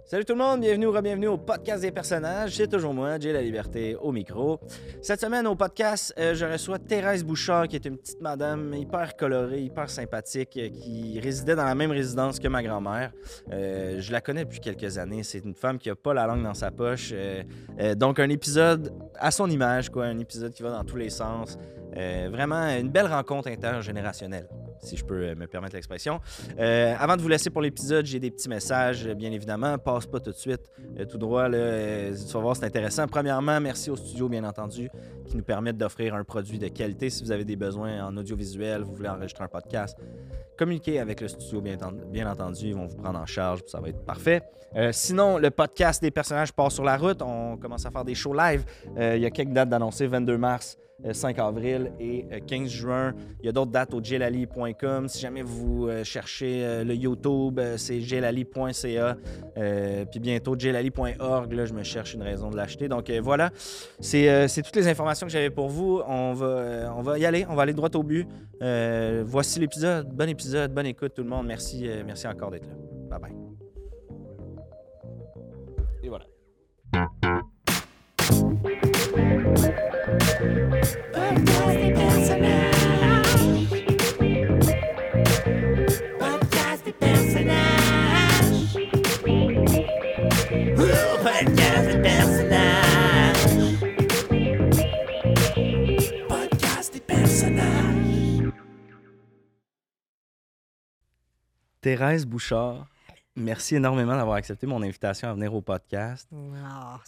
Salut tout le monde, bienvenue ou re-bienvenue au podcast des personnages. C'est toujours moi, Jay La Liberté, au micro. Cette semaine, au podcast, je reçois Thérèse Bouchard, qui est une petite madame hyper colorée, hyper sympathique, qui résidait dans la même résidence que ma grand-mère. Je la connais depuis quelques années. C'est une femme qui n'a pas la langue dans sa poche. Donc, un épisode à son image, quoi. Un épisode qui va dans tous les sens. Vraiment une belle rencontre intergénérationnelle, si je peux me permettre l'expression. Avant de vous laisser pour l'épisode, j'ai des petits messages, bien évidemment. Passe pas tout de suite, tout droit. Là, tu vas voir, c'est intéressant. Premièrement, merci au studio, bien entendu, qui nous permettent d'offrir un produit de qualité. Si vous avez des besoins en audiovisuel, vous voulez enregistrer un podcast, communiquez avec le studio, bien entendu. Ils vont vous prendre en charge, ça va être parfait. Sinon, le podcast des personnages part sur la route. On commence à faire des shows live. Il y a quelques dates d'annoncer, 22 mars. 5 avril et 15 juin. Il y a d'autres dates au jlali.com. Si jamais vous cherchez le YouTube, c'est jlali.ca. Puis bientôt jlali.org. Là, je me cherche une raison de l'acheter. Donc voilà, c'est toutes les informations que j'avais pour vous. On va y aller. On va aller droit au but. Voici l'épisode. Bon épisode, bonne écoute tout le monde. Merci encore d'être là. Bye bye. Et voilà. Podcast des personnages. Podcast des personnages. Podcast des personnages. Podcast des personnages. Thérèse Bouchard, merci énormément d'avoir accepté mon invitation à venir au podcast. Ah,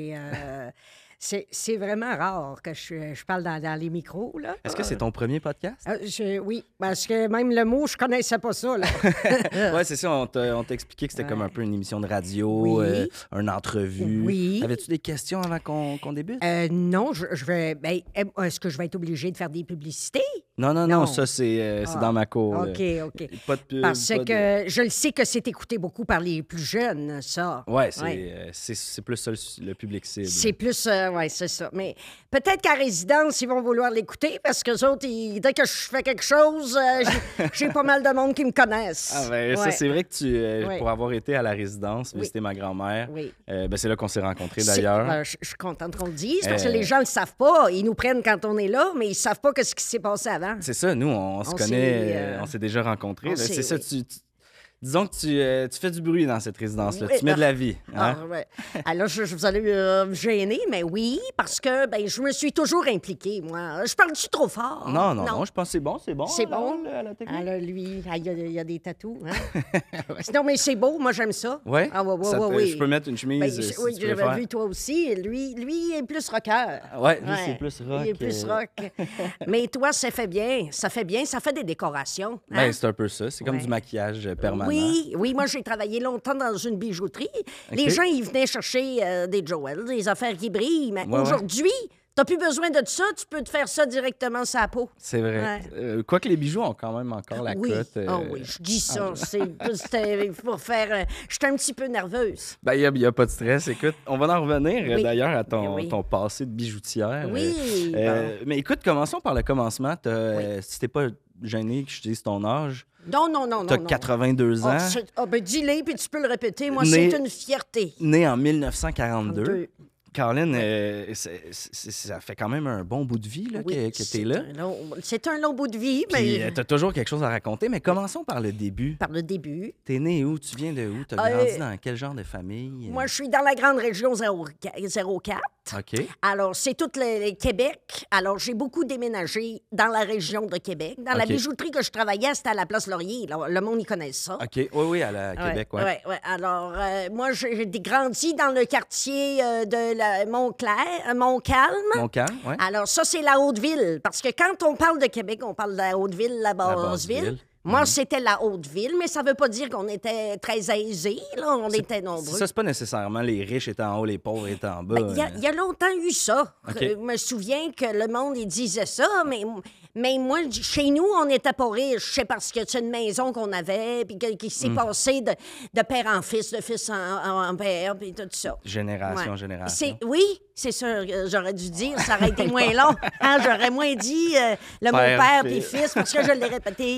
c'est vraiment rare que je parle dans les micros, là. Est-ce que c'est ton premier podcast? Oui, parce que même le mot, je connaissais pas ça, là. Ouais, c'est ça. On t'a expliqué que c'était comme un peu une émission de radio, Oui. une entrevue. Oui. Avais-tu des questions avant qu'on débute? Non, je vais... Ben, est-ce que je vais être obligée de faire des publicités? Non, ça, c'est dans ma cour. là. OK. Pas de pub. Parce pas que je le sais que c'est écouté beaucoup par les plus jeunes, ça. Ouais, c'est plus ça le public cible. C'est plus... oui, c'est ça. Mais peut-être qu'à résidence, ils vont vouloir l'écouter parce que autres, dès que je fais quelque chose, j'ai pas mal de monde qui me connaissent. Ah ben, ça, Ouais. c'est vrai que tu, Ouais. pour avoir été à la résidence, Oui. visiter ma grand-mère, Oui. ben, c'est là qu'on s'est rencontrés d'ailleurs. Je suis contente qu'on le dise parce que les gens le savent pas. Ils nous prennent quand on est là, mais ils savent pas ce qui s'est passé avant. C'est ça, nous, on se On connaît, s'est, on s'est déjà rencontrés. on là. C'est s'est- ça, oui. disons que tu fais du bruit dans cette résidence-là. Oui. Tu mets de la vie. Hein? Ah, ouais. Alors, vous allez me gêner, mais oui, parce que je me suis toujours impliquée, moi. Je parle-tu trop fort? Non, je pense que c'est bon. C'est là, bon. à la technique. Alors, lui, il y a des tatous. Hein? Non, mais c'est beau, moi, j'aime ça. Ouais? Ah, ouais, Ça te- oui. Je peux mettre une chemise Ben, si oui, tu j'avais préfères. vu toi aussi. Lui, il est plus rocker. Ouais, lui, c'est plus rock. Il est plus rock. Mais toi, ça fait bien. Ça fait des décorations. Hein? Ben, c'est un peu ça. C'est comme Ouais. du maquillage permanent. Oui, moi, j'ai travaillé longtemps dans une bijouterie. Les gens, ils venaient chercher des Joel, des affaires qui brillent. Mais Ouais. aujourd'hui, t'as plus besoin de ça. Tu peux te faire ça directement sur la peau. C'est vrai. Ouais. Quoique les bijoux ont quand même encore la Oui. cote. Ah oui, je dis ça. C'était pour faire... J'étais un petit peu nerveuse. Ben, il n'y a pas de stress. Écoute, on va en revenir Oui. d'ailleurs à Oui. ton passé de bijoutière. Oui, Mais écoute, commençons par le commencement. Si t'es pas gêné que je dise ton âge, Non. t'as non. 82 ans, Dis-le, puis tu peux le répéter. Moi, Né- c'est une fierté. né en 1942. Deux. Caroline, ça fait quand même un bon bout de vie là, Oui, que t'es là. C'est un long bout de vie, Puis mais t'as toujours quelque chose à raconter. Mais commençons par le début. par le début. T'es né où? Tu viens de où? T'as grandi dans quel genre de famille? Moi, je suis dans la grande région 04. OK. Alors, c'est tout le Québec. Alors, j'ai beaucoup déménagé dans la région de Québec. Dans la OK. bijouterie que je travaillais, c'était à la Place Laurier. Là, le monde y connaît ça. OK. Oui, à la Québec, ouais. Ouais. Alors, moi, j'ai grandi dans le quartier de Montcalm. Montcalm, ouais. Alors, ça, c'est la Haute-Ville. Parce que quand on parle de Québec, on parle de la Haute-Ville, la Basse-Ville. Basse-Ville. Moi, c'était la Haute-Ville, mais ça veut pas dire qu'on était très aisés, là. On était nombreux. Ça, c'est pas nécessairement les riches étaient en haut, les pauvres étaient en bas. Ben, il y a longtemps eu ça. OK. Je me souviens que le monde, il disait ça, mais moi, chez nous, on n'était pas riches. C'est parce que c'est une maison qu'on avait, puis qui s'est passé de père en fils, de fils en père, puis tout ça. Génération en Ouais. génération. Oui, c'est ça, j'aurais dû dire. Ça aurait été moins long. Hein, j'aurais moins dit le Père, mon père fils. puis fils, parce que je l'ai répété.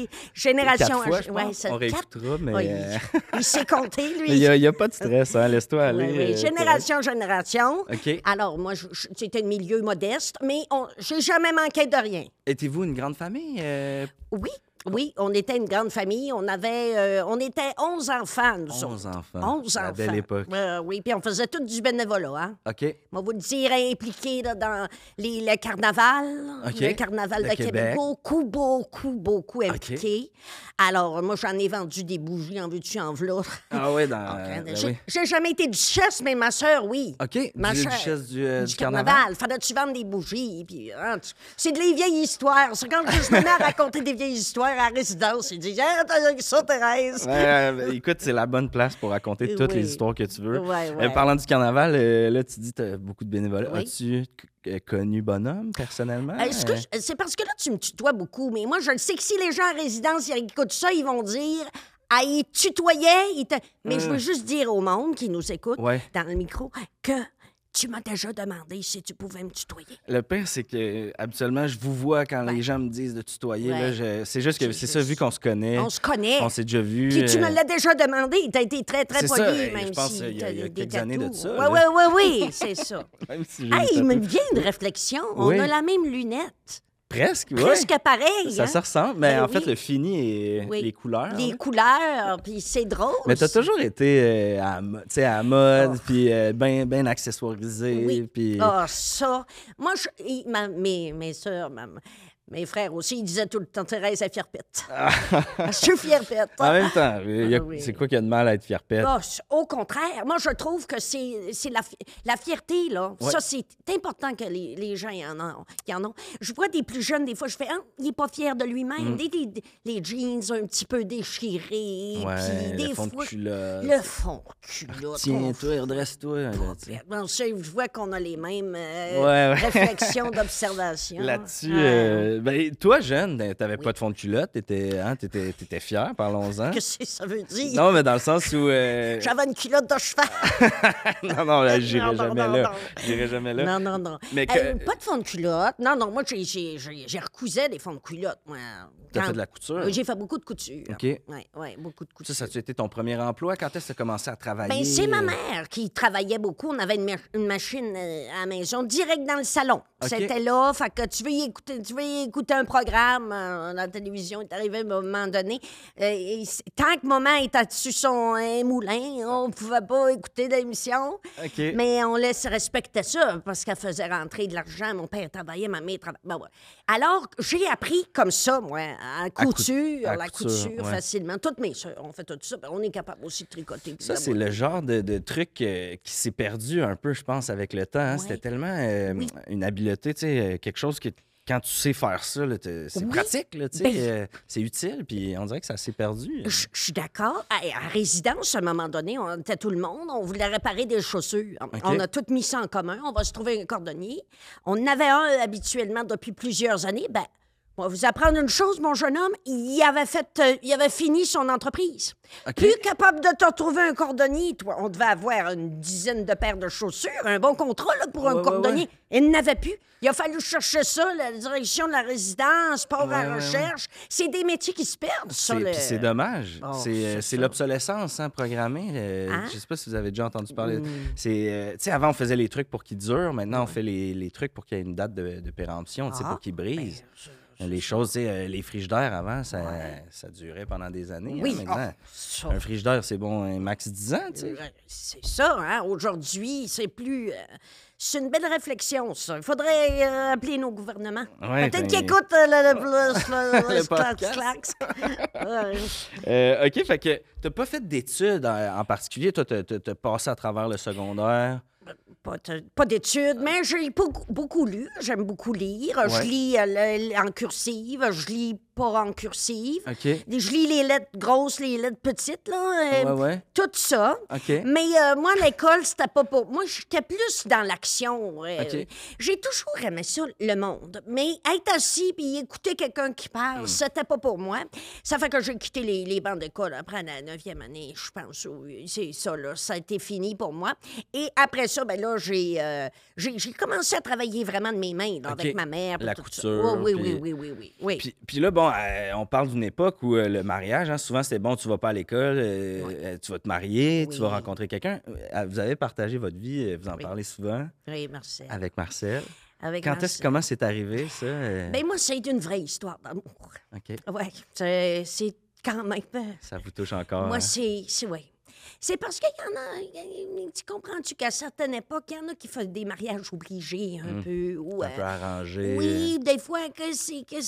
Génération... 4 fois, je pense. c'est On le 4. réécoutera, mais Ouais, il sait compter, lui. il n'y a pas de stress, hein? Laisse-toi aller. Oui, oui. Génération. OK. Alors, moi, c'était un milieu modeste, mais j'ai jamais manqué de rien. Étiez-vous une grande famille? Oui, oui, on était une grande famille. On était 11 enfants, nous 11 autres. enfants. 11 La enfants. belle époque. Oui, puis on faisait tout du bénévolat, hein. OK. On va vous le dire, impliqué là, dans le carnaval. OK. Le carnaval De de Québec. Québec. Beaucoup impliqué. Alors, moi, j'en ai vendu des bougies en veux-tu, en v'là. Ah oui, oui. J'ai jamais été duchesse, mais ma sœur, oui. OK. Ma sœur, Duchesse du carnaval. carnaval. Fallait-tu vendre des bougies? Puis, hein, c'est des vieilles histoires. C'est quand je me mets à raconter des vieilles histoires à la résidence. Il dit, ah, t'as ça, Thérèse. Écoute, c'est la bonne place pour raconter toutes Oui. les histoires que tu veux. Ouais. Parlant du carnaval, là, tu dis que tu as beaucoup de bénévolat. Oui. As-tu connu Bonhomme, personnellement? C'est parce que là, tu me tutoies beaucoup, mais moi, je le sais que si les gens en résidence ils écoutent ça, ils vont dire. Ah, il tutoyait. Mais je veux juste dire au monde qui nous écoute Ouais. dans le micro que tu m'as déjà demandé si tu pouvais me tutoyer. Le pire, c'est que habituellement, je vous vois quand les gens me disent de tutoyer. Ouais. Là, c'est juste que c'est ça, vu qu'on se connaît. On se connaît. On s'est déjà vu. Puis tu me l'as déjà demandé. Tu as été très, très C'est poli, ça, même je pense si qu'il y a t'as des quelques années de tatous. ça, Oui, là. oui, c'est ça. Même si j'ai Hey, une il me tatou. vient une réflexion. Oui. On a la même lunette. Presque, oui. Presque pareil. Ça hein? se ressemble, mais Ben en fait, oui. le fini et Oui. les couleurs. Les là. couleurs, puis c'est drôle. Mais t'as toujours été à la mode, puis bien accessoirisé. Oui. Puis... Ah, ça. Moi, mes soeurs, mes frères aussi, ils disaient tout le temps, Thérèse est fierpette. Je suis fierpette. En même temps, oui. c'est quoi qu'il y a de mal à être fierpette? Ah, au contraire, moi, je trouve que c'est la fierté, là. Ouais. Ça, c'est important que les gens y en ont. Je vois des plus jeunes, des fois, je fais, ah, il n'est pas fier de lui-même. Les jeans un petit peu déchirés. Ouais, puis le des fond de fois, culotte. Le fond de culotte. Tiens-toi, redresse-toi. là, tu sais. Bon, je vois qu'on a les mêmes Ouais. réflexions d'observation. Là-dessus, toi, jeune, t'avais pas de fond de culotte, t'étais fier, parlons-en. Qu'est-ce que ça veut dire? Non, mais dans le sens où... J'avais une culotte de cheval. non, là, j'irai Non, jamais non, là. non. J'irai jamais là. Non. Mais Pas de fond de culotte. Non, moi, j'ai recousais des fonds de culotte, moi. T'as fait de la couture? Oui, j'ai fait beaucoup de couture. OK. Oui, beaucoup de couture. Ça a-tu été ton premier emploi? Quand est-ce que tu as commencé à travailler? Ben, c'est ma mère qui travaillait beaucoup. On avait une machine à la maison, direct dans le salon. OK. C'était là, fait que tu veux y écouter un programme, la télévision est arrivée à un moment donné. Tant que maman était sur son moulin, on pouvait pas écouter l'émission. OK. Mais on laisse respecter ça parce qu'elle faisait rentrer de l'argent. Mon père travaillait, ma mère travaillait. Ben ouais. Alors, j'ai appris comme ça, moi, la couture ouais. facilement. Toutes mes soeurs ont fait tout ça. Ben, on est capable aussi de tricoter. Ça, c'est le genre de truc qui s'est perdu un peu, je pense, avec le temps. Hein. Ouais. C'était tellement une habileté, tu sais, quelque chose que quand tu sais faire ça, là, c'est Oui. pratique, là, tu sais, Ben- c'est utile, puis on dirait que ça s'est perdu. Je suis d'accord. À résidence, à un moment donné, on était tout le monde. On voulait réparer des chaussures. On a tout mis ça en commun. On va se trouver un cordonnier. On en avait un habituellement depuis plusieurs années. Ben, on va vous apprendre une chose, mon jeune homme. Il avait fini son entreprise. OK. Plus capable de te retrouver un cordonnier. Toi, on devait avoir une dizaine de paires de chaussures. Un bon contrat là, pour un Ouais, cordonnier. ouais. Il n'avait plus. Il a fallu chercher ça, la direction de la résidence, sport Ouais, à ouais, recherche. C'est des métiers qui se perdent, ça. Puis c'est dommage. Oh, c'est c'est ça. l'obsolescence programmée. Hein? Je sais pas si vous avez déjà entendu parler. Tu sais, avant, on faisait les trucs pour qu'ils durent. Maintenant, on fait les trucs pour qu'il y ait une date de péremption, tu sais, Ah, pour qu'ils brisent. Les choses, tu sais, les frigidaires avant, ça durait pendant des années. Oui, hein, maintenant, ça. un frigidaire, c'est bon, un max 10 ans, tu sais. C'est ça, hein? Aujourd'hui, c'est plus. C'est une belle réflexion, ça. Il faudrait appeler nos gouvernements. Ouais, Peut-être ben- qu'ils écoutent le Le podcast. Ouais. OK, fait que t'as pas fait d'études en particulier. Toi, t'as passé à travers le secondaire. Pas d'études, mais j'ai beaucoup lu. J'aime beaucoup lire. Je Ouais. lis en cursive, je lis pas en cursive. OK. Je lis les lettres grosses, les lettres petites, là. Ouais. Tout ça. OK. Mais moi, l'école, c'était pas pour... Moi, j'étais plus dans l'action. OK. J'ai toujours aimé ça, le monde. Mais être assis puis écouter quelqu'un qui parle, c'était pas pour moi. Ça fait que j'ai quitté les bancs d'école après la 9e année, je pense. Oui, c'est ça, là. Ça a été fini pour moi. Et après ça, ben là, j'ai commencé à travailler vraiment de mes mains, là, OK. avec ma mère. puis La tout ça. couture, Oui, puis- oui. Puis là, bon, on parle d'une époque où le mariage, hein, souvent, c'était bon, tu vas pas à l'école, tu vas te marier, tu vas Oui. rencontrer quelqu'un. Vous avez partagé votre vie, vous en Oui. parlez souvent Oui, Marcel. avec Marcel. Avec Marcel. Comment c'est arrivé, ça? Ben moi, c'est une vraie histoire d'amour. OK. Oui, c'est quand même... Ça vous touche encore, Moi, hein? c'est oui. C'est parce qu'il y en a... Tu comprends-tu qu'à certaines époques, il y en a qui font des mariages obligés un peu. Ou, Un peu arrangé. oui, des fois, que c'est que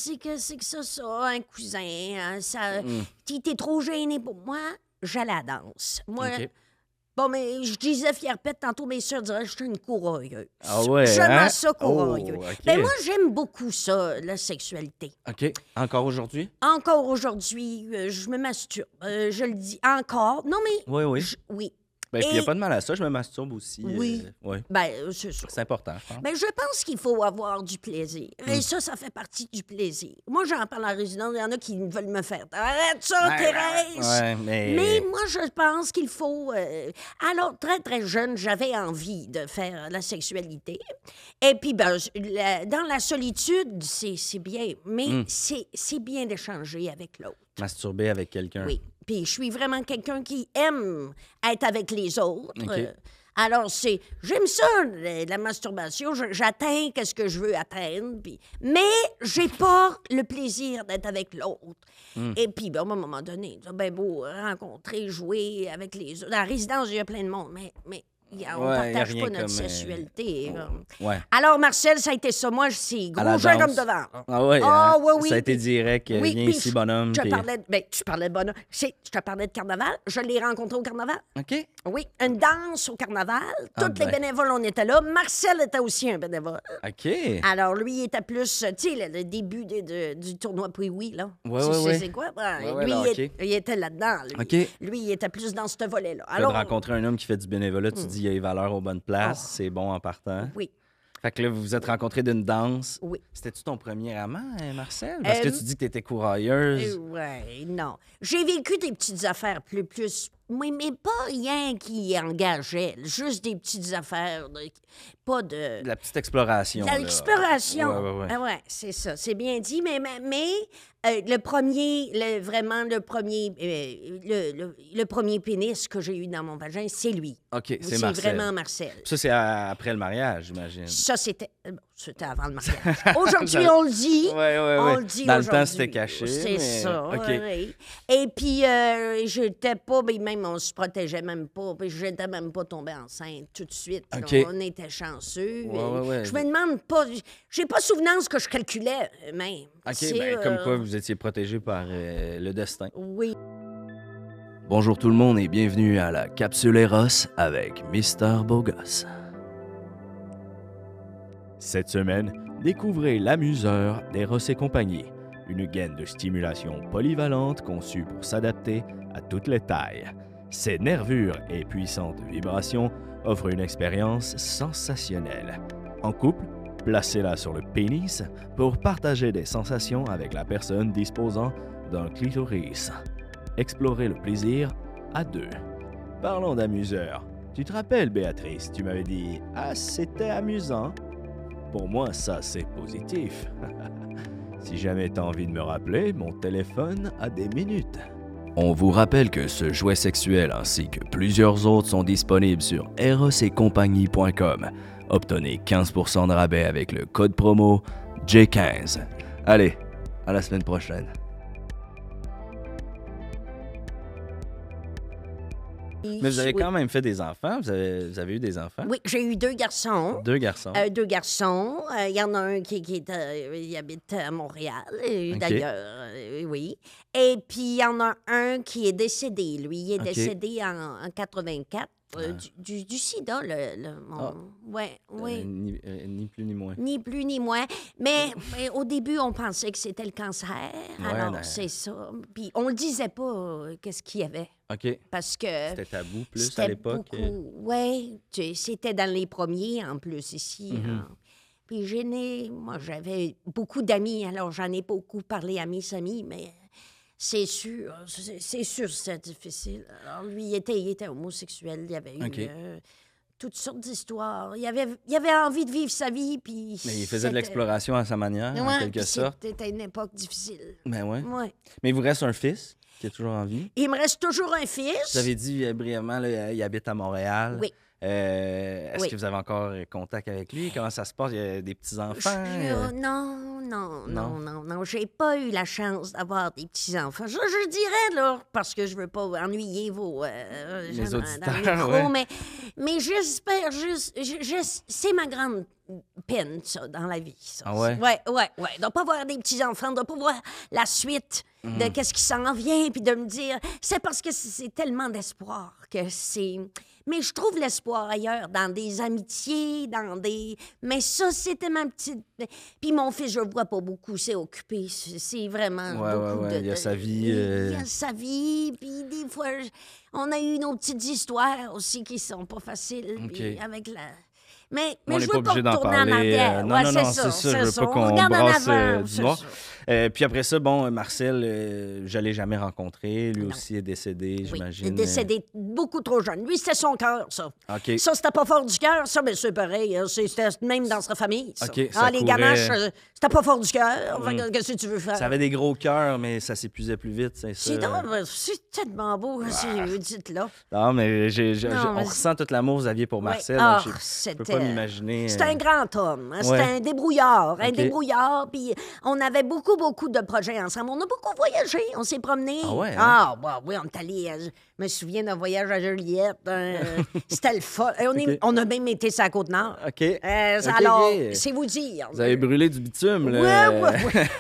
ça, un cousin, hein, ça... T'es trop gêné pour moi, j'allais à la danse. Moi... OK. Bon, mais je disais fière pète, tantôt mes soeurs diraient que j'étais une courailleuse. Ah ouais, J'aime hein? ça, courailleuse. Oh, OK. Ben moi, j'aime beaucoup ça, la sexualité. OK. Encore aujourd'hui? Encore aujourd'hui, je me masturbe. Je le dis encore. Non, mais... Oui, oui. Oui. Ben, puis il n'y a Et- pas de mal à ça, je me masturbe aussi. Oui. Oui. Ben, c'est ça. C'est important, je pense. Mais je pense qu'il faut avoir du plaisir. Et ça fait partie du plaisir. Moi, j'en parle en résidence. Il y en a qui veulent me faire. Arrête ça, Thérèse! Ouais, Mais moi, je pense qu'il faut... Alors, très, très jeune, j'avais envie de faire la sexualité. Et puis, ben, dans la solitude, c'est bien. Mais c'est bien d'échanger avec l'autre. Masturber avec quelqu'un. Oui. Puis je suis vraiment quelqu'un qui aime être avec les autres. OK. Alors, j'aime ça, la masturbation. J'atteins ce que je veux atteindre. Mais j'ai pas le plaisir d'être avec l'autre. Et puis, ben, à un moment donné, c'est bien beau rencontrer, jouer avec les autres. Dans la résidence, il y a plein de monde, mais on Ouais, y a partage rien pas notre comme, sexualité. Ouais. Alors, Marcel, ça a été ça. Moi, c'est À la gros jeu danse. comme devant. là. Ah ouais, Ah, hein? oui, oui. Ça a été direct. Oui, Viens puis ici, bonhomme. Je puis- parlais tu parlais de bonhomme. Je te parlais de carnaval. Je l'ai rencontré au carnaval. OK. Oui, une danse au carnaval. Ah Toutes les ben. bénévoles, on était là. Marcel était aussi un bénévole. OK. Alors, lui, il était plus, tu sais, le début du tournoi Puis-Oui, là. Ouais, Tu ouais, sais ouais. c'est quoi? Ben, Ouais, lui, le hockey. il était là-dedans, lui. OK. Lui, il était plus dans ce volet-là. Tu viens de rencontrer un homme qui fait du bénévolat, tu dis il y a les valeurs aux bonnes places, c'est bon en partant. Oui, Fait que là, vous vous êtes rencontrés d'une danse. oui. C'était-tu ton premier amant, Marcel? Parce que tu dis que t'étais courailleuse. Oui, non. J'ai vécu des petites affaires plus... Oui, mais pas rien qui engageait. Juste des petites affaires. Pas de... La petite exploration. là. L'exploration. Ouais, ouais, ouais. Ah ouais, c'est ça. C'est bien dit, mais le premier, le premier pénis que j'ai eu dans mon vagin, c'est lui. OK, c'est C'est Marcel. vraiment Marcel. Ça, c'est après le mariage, j'imagine. Ça, c'était avant le mariage. Aujourd'hui, on le dit. Ouais, ouais, On ouais. le dit Dans le aujourd'hui. temps, c'était caché, C'est mais- ça. OK. Oui. Et puis, j'étais pas, mais même, on se protégeait même pas. Puis, j'étais même pas tombée enceinte tout de suite. là. OK. On était chanceux. Ouais, ouais. Je me demande pas. J'ai pas souvenance que je calculais, même. OK, C'est, ben, comme quoi vous étiez protégé par le destin. Oui. Bonjour tout le monde et bienvenue à la Capsule Eros avec Mister Bogos. Cette semaine, découvrez l'amuseur d'Eros et compagnie, une gaine de stimulation polyvalente conçue pour s'adapter à toutes les tailles. Ses nervures et puissantes vibrations offrent une expérience sensationnelle. En couple, placez-la sur le pénis pour partager des sensations avec la personne disposant d'un clitoris. Explorez le plaisir à deux. Parlons d'amuseur. Tu te rappelles, Béatrice, tu m'avais dit « Ah, c'était amusant ». Pour moi, ça, c'est positif. Si jamais t'as envie de me rappeler, mon téléphone a des minutes. On vous rappelle que ce jouet sexuel ainsi que plusieurs autres sont disponibles sur erosetcompagnie.com. Obtenez 15% de rabais avec le code promo J15. Allez, à la semaine prochaine. Mais vous avez Oui. quand même fait des enfants. Vous avez eu des enfants? Oui, j'ai eu 2 garçons. 2 garçons. 2 garçons. Il y en a un qui il habite à Montréal, OK. d'ailleurs, oui. Et puis, il y en a un qui est décédé, lui. Il est OK. décédé en 84 du sida, Ouais, oui. Ni plus ni moins. Ni plus ni moins. Mais au début, on pensait que c'était le cancer. Ouais, Alors, ben- c'est ça. Puis, on le disait pas, qu'est-ce qu'il y avait. OK. Parce que... C'était tabou plus C'était à l'époque. Oui, c'était dans les premiers en plus ici. Mm-hmm. Hein. Puis moi j'avais beaucoup d'amis, alors j'en ai beaucoup parlé à mes amis, mais c'est sûr, c'est difficile. Alors lui, il était homosexuel, il avait eu OK. toutes sortes d'histoires. Il avait envie de vivre sa vie, puis... Mais il faisait de c'était- l'exploration à sa manière, en Ouais, quelque puis sorte. C'était une époque difficile. Ben ouais. Ouais. Mais il vous reste un fils qui est toujours en vie. Il me reste toujours un fils. Vous avez dit brièvement, là, il habite à Montréal. Oui. Est-ce Oui. que vous avez encore contact avec lui? Comment ça se passe? Il y a des petits-enfants? Non. J'ai pas eu la chance d'avoir des petits-enfants. Je dirais, là, parce que je veux pas ennuyer vos... Les gens auditeurs, dans le micro, ouais. mais j'espère juste... c'est ma grande peine, ça, dans la vie. Ça. Ah ouais? Ouais. De pas voir des petits-enfants, de pas voir la suite Mm. de qu'est-ce qui s'en vient, puis de me dire... C'est parce que c'est tellement d'espoir que c'est... Mais je trouve l'espoir ailleurs, dans des amitiés, dans des... Mais ça, c'était ma petite... Puis mon fils, je le vois pas beaucoup, c'est occupé. C'est vraiment beaucoup de... Il y a sa vie. Il a sa vie, puis des fois, on a eu nos petites histoires aussi qui sont pas faciles, puis OK. avec la... Mais On n'est je pas veux pas obligé d'en retourner en parler. arrière. Non, Ouais, non, c'est non, ça, c'est ça. Je veux ça. pas On qu'on regarde en brasse avant, du c'est noir. ça. Puis après ça, bon, Marcel, je l'ai jamais rencontré. Lui Non. aussi est décédé, Oui, j'imagine. il est décédé beaucoup trop jeune. Lui, c'était son cœur, ça. OK. Ça, c'était pas fort du cœur. Ça, mais c'est pareil. Hein, c'était même dans sa famille, ça. OK, ça les courait. ganaches, c'était pas fort du cœur. Fait que qu'est-ce que tu veux faire? Ça avait des gros cœurs, mais ça s'épuisait plus vite, c'est C'est ça. drôle, c'est tellement beau, dites-là. Non, mais Non, on mais- ressent tout l'amour que vous aviez pour Ouais. Marcel. Ah, donc je peux c'était- pas m'imaginer. C'était un grand homme. Hein. C'était Ouais. un débrouillard. Un OK. débrouillard. Puis on avait beaucoup de projets ensemble. On a beaucoup voyagé. On s'est promenés. Ah ouais, hein? Ah, bah, oui, on est allé. Je me souviens d'un voyage à Joliette. C'était le fun. Et OK. on a même été sur la Côte-Nord. OK. OK, OK. c'est vous dire. Vous avez brûlé du bitume, Oui, là.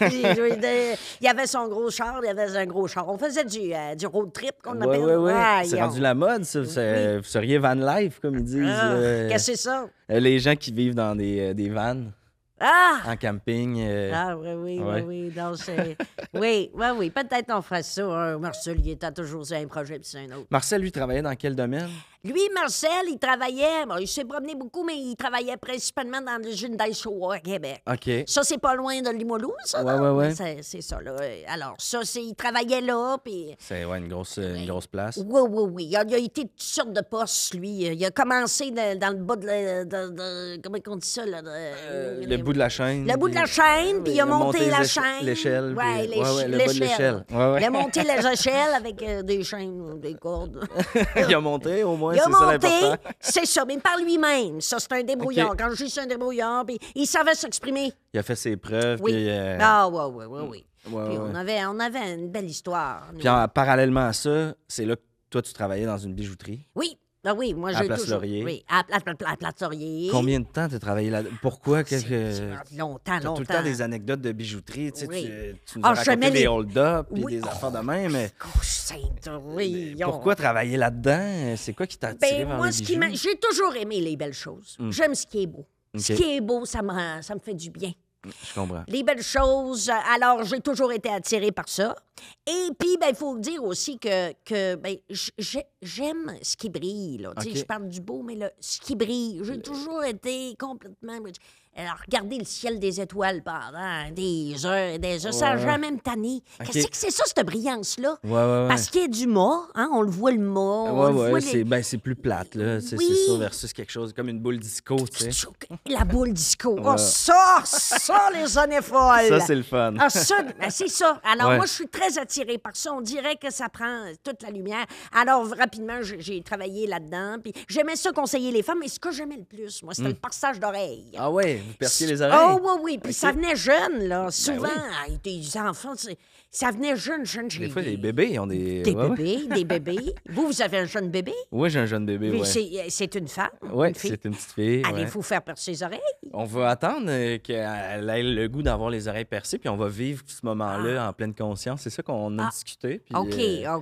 Il y avait son gros char, il y avait un gros char. On faisait du road trip, qu'on Ouais, appelle. ouais, ouais. Ah, C'est yo. rendu la mode, ça. Vous seriez van life, comme ils disent. Ah, là. qu'est-ce que c'est ça? Les gens qui vivent dans des vannes, Ah! en camping. Ah, oui, Ouais. donc c'est... oui, peut-être on fera ça. Hein. Marcel, il était toujours sur un projet, puis c'est un autre. Marcel, lui, travaillait dans quel domaine? Lui, Marcel, il travaillait... Bon, il s'est promené beaucoup, mais il travaillait principalement dans l'usine d'Aishowa à Québec. OK. Ça, c'est pas loin de Limoilou, ça, Ouais, non? ouais, ouais. C'est ça, là. Alors, ça, il travaillait là, puis... C'est une grosse place. Oui. Il a été toutes sortes de postes, lui. Il a commencé dans le bas comment on dit ça, là? Le bout de la chaîne. Le bout de la chaîne, puis il a monté la les chaîne. L'échelle. Ouais, puis- ouais, le bas de l'échelle. Ouais, ouais. Il a monté les échelles avec des chaînes, des cordes. Il a monté, au moins, Il a c'est ça monté, l'important. c'est ça, mais par lui-même. Ça, c'est un débrouillard. OK. Quand je dis c'est un débrouillard, puis il savait s'exprimer. Il a fait ses preuves. Oui. Puis, Ah, oui. ouais, Puis ouais. on avait une belle histoire. nous. Puis parallèlement à ça, c'est là que toi, tu travaillais dans une bijouterie. Oui. Ah oui, moi, À j'ai Place toujours... Laurier. Oui, à Place Laurier. Combien de temps tu as travaillé là? Pourquoi? C'est longtemps, T'as tout le temps longtemps. des anecdotes de bijouterie. Tu sais, Oui. tu nous as Ah, je raconté mets des les- hold-up puis Oui. des affaires de même, mais Couche sainte, oui. pourquoi travailler là-dedans? C'est quoi qui t'a attiré Ben, vers moi, les ce qui bijoux? j'ai toujours aimé les belles choses. J'aime ce qui est beau. Ce OK. qui est beau, ça me fait du bien. Je comprends. Les belles choses, alors j'ai toujours été attirée par ça. Et puis, ben, il faut dire aussi que ben, j'aime ce qui brille. Là. Tu sais, OK. je parle du beau, mais ce qui brille. J'ai toujours été complètement... Alors, regarder le ciel des étoiles pendant des heures et des heures, ça n'a Ouais. jamais me tanné. OK. Qu'est-ce que c'est ça, cette brillance-là? Ouais. Parce qu'il y a du mât, hein? On le voit le mât, on le voit les- c'est plus plate, là. C'est Oui. ça versus quelque chose comme une boule disco, tu sais. La boule disco. Oh, Ouais. ça, les années folles. Ça, c'est le fun. Ah, ça, ben, c'est ça. Alors, Ouais. moi, je suis très attirée par ça. On dirait que ça prend toute la lumière. Alors, rapidement, j'ai travaillé là-dedans. Puis j'aimais ça conseiller les femmes, mais ce que j'aimais le plus, moi, c'était le perçage d'oreilles. Ah ouais, vous perciez les oreilles? Oh, oui. Puis OK. ça venait jeune, là. Souvent, oui. des enfants, ça venait jeune. Des fois, les bébés, ils ont des... Des ouais, ouais. bébés, des bébés. Vous avez un jeune bébé? Oui, j'ai un jeune bébé, Puis ouais. c'est une femme? Oui, une fille? c'est une petite fille. ouais. Allez-vous faire percer ses oreilles? On va attendre qu'elle ait le goût d'avoir les oreilles percées, puis on va vivre ce moment-là en pleine conscience. C'est ça qu'on a discuté. Puis, OK.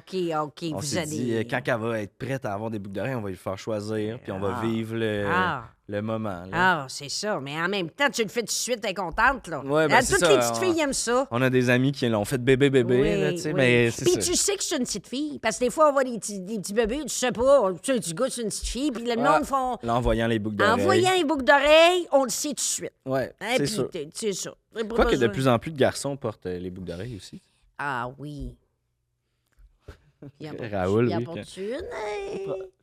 on Vous s'est dit, allez... quand elle va être prête à avoir des boucles d'oreilles, on va lui faire choisir, puis on va vivre Ah. le moment. Là. Ah, c'est ça. Mais en même temps, tu le fais tout de suite, t'es contente, là. Ouais, ben, c'est toutes ça, les petites filles aiment ça. On a des amis qui l'ont fait bébé, là, tu sais, mais c'est Puis ça. tu sais que c'est une petite fille. Parce que des fois, on voit des petits bébés, tu sais pas. Tu sais, tu goûtes une petite fille, puis le monde font... Là, en voyant les boucles En d'oreilles. voyant les boucles d'oreilles, on le sait tout de suite. Ouais, Hein, c'est puis sûr. c'est ça. J'ai pas Quoi que de besoin- plus en plus de garçons portent les boucles d'oreilles aussi. Ah oui. Il y a pas Raoul, il y a oui, pas quand- de thune, hein?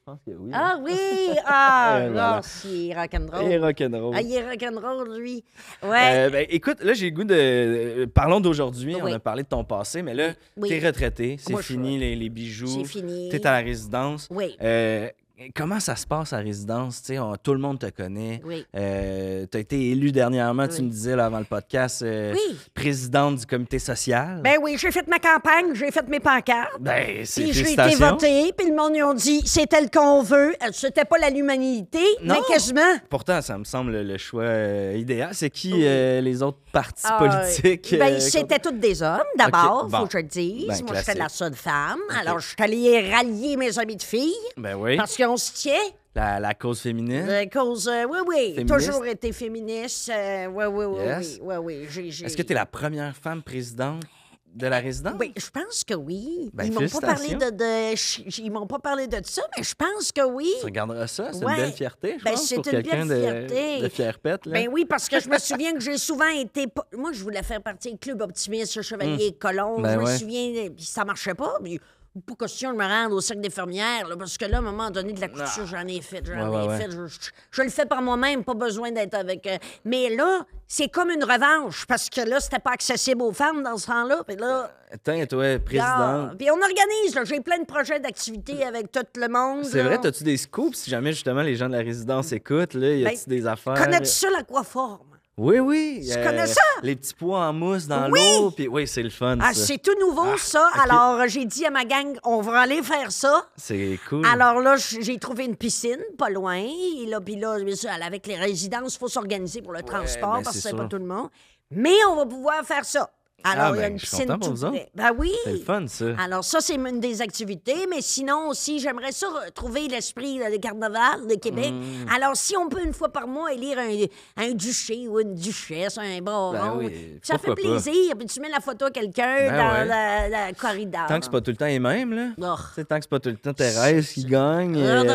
pense que oui. Ah oui! Ah, Et voilà. il est rock'n'roll. Et rock'n'roll. Ah, il est rock'n'roll, lui. Ouais. Ben, écoute, là, j'ai le goût de... Parlons d'aujourd'hui. Oui. On a parlé de ton passé, mais là, Oui. t'es retraité. C'est Moi, fini, les bijoux. C'est fini. T'es à la résidence. Oui. Comment ça se passe à la résidence? Tu sais, tout le monde te connaît. Oui. T'as été élu dernièrement, tu Oui. me disais là, avant le podcast, Oui. présidente du comité social. Ben oui, j'ai fait ma campagne, j'ai fait mes pancartes. Ben, c'est Puis j'ai été félicitations. votée, puis le monde, ils ont dit, c'est tel qu'on veut. C'était pas la l'humanité, Non. mais quasiment. Pourtant, ça me semble le choix idéal. C'est qui les autres partis Ah, politiques? Ben, c'était tous des hommes, d'abord, OK, bon. faut que je le dise. Ben, Moi, j'étais classique. la seule femme. Alors, je suis allée rallier mes amis de filles, Ben oui. parce qu'on se tient. La cause féminine. À cause, oui, Féministe? toujours été féministe. Oui, Yes. oui. Est-ce que tu es la première femme présidente de la résidence? Oui, je pense que oui. Ben, Ils m'ont pas parlé félicitations. ils m'ont pas parlé de ça, mais je pense que oui. Tu regarderas ça, c'est Ouais. une belle fierté, je Ben, pense, c'est pour une quelqu'un belle fierté. de fier-pète. Là. Ben oui, parce que je me souviens que j'ai souvent été. Moi, je voulais faire partie du Club Optimiste, le Chevalier Colomb. Ben je me ouais. souviens, puis ça marchait pas. Puis, pas question de me rendre au cercle des fermières, là, parce que là, à un moment donné, de la couture, j'en ai fait. Ouais. Fait. Je le fais par moi-même, pas besoin d'être avec. Mais là, c'est comme une revanche, parce que là, c'était pas accessible aux femmes dans ce temps-là. Puis là. Attends, toi, présidente. Puis on organise, là. J'ai plein de projets d'activités avec tout le monde. C'est là. vrai, t'as-tu des scoops? Si jamais, justement, les gens de la résidence écoutent, là, y a-tu Ben, des affaires? Connais-tu ça, l'aquaforme? Oui. Tu connais ça? Les petits pois en mousse dans Oui. l'eau. Puis oui, c'est le fun, Ah, ça. c'est tout nouveau, ça. OK. Alors, j'ai dit à ma gang, on va aller faire ça. C'est cool. Alors là, j'ai trouvé une piscine, pas loin. Et là, puis là, bien sûr, avec les résidences, il faut s'organiser pour le transport, ben, parce que c'est c'est pas sûr. tout le monde. Mais on va pouvoir faire ça. Alors, il y a ben, une je suis piscine content pour tout vous autres. près. Ben oui. C'est le fun, ça. Alors, ça, c'est une des activités. Mais sinon, aussi, j'aimerais ça retrouver l'esprit là, de carnaval de Québec. Mm. Alors, si on peut, une fois par mois, élire un duché ou une duchesse, un baron, Ben oui, ça fait pourquoi pas. plaisir. Puis tu mets la photo à quelqu'un Ben dans ouais. la corridor. Tant que c'est pas tout le temps les mêmes, là. Oh. Tu sais, tant que c'est pas tout le temps Thérèse qui gagne.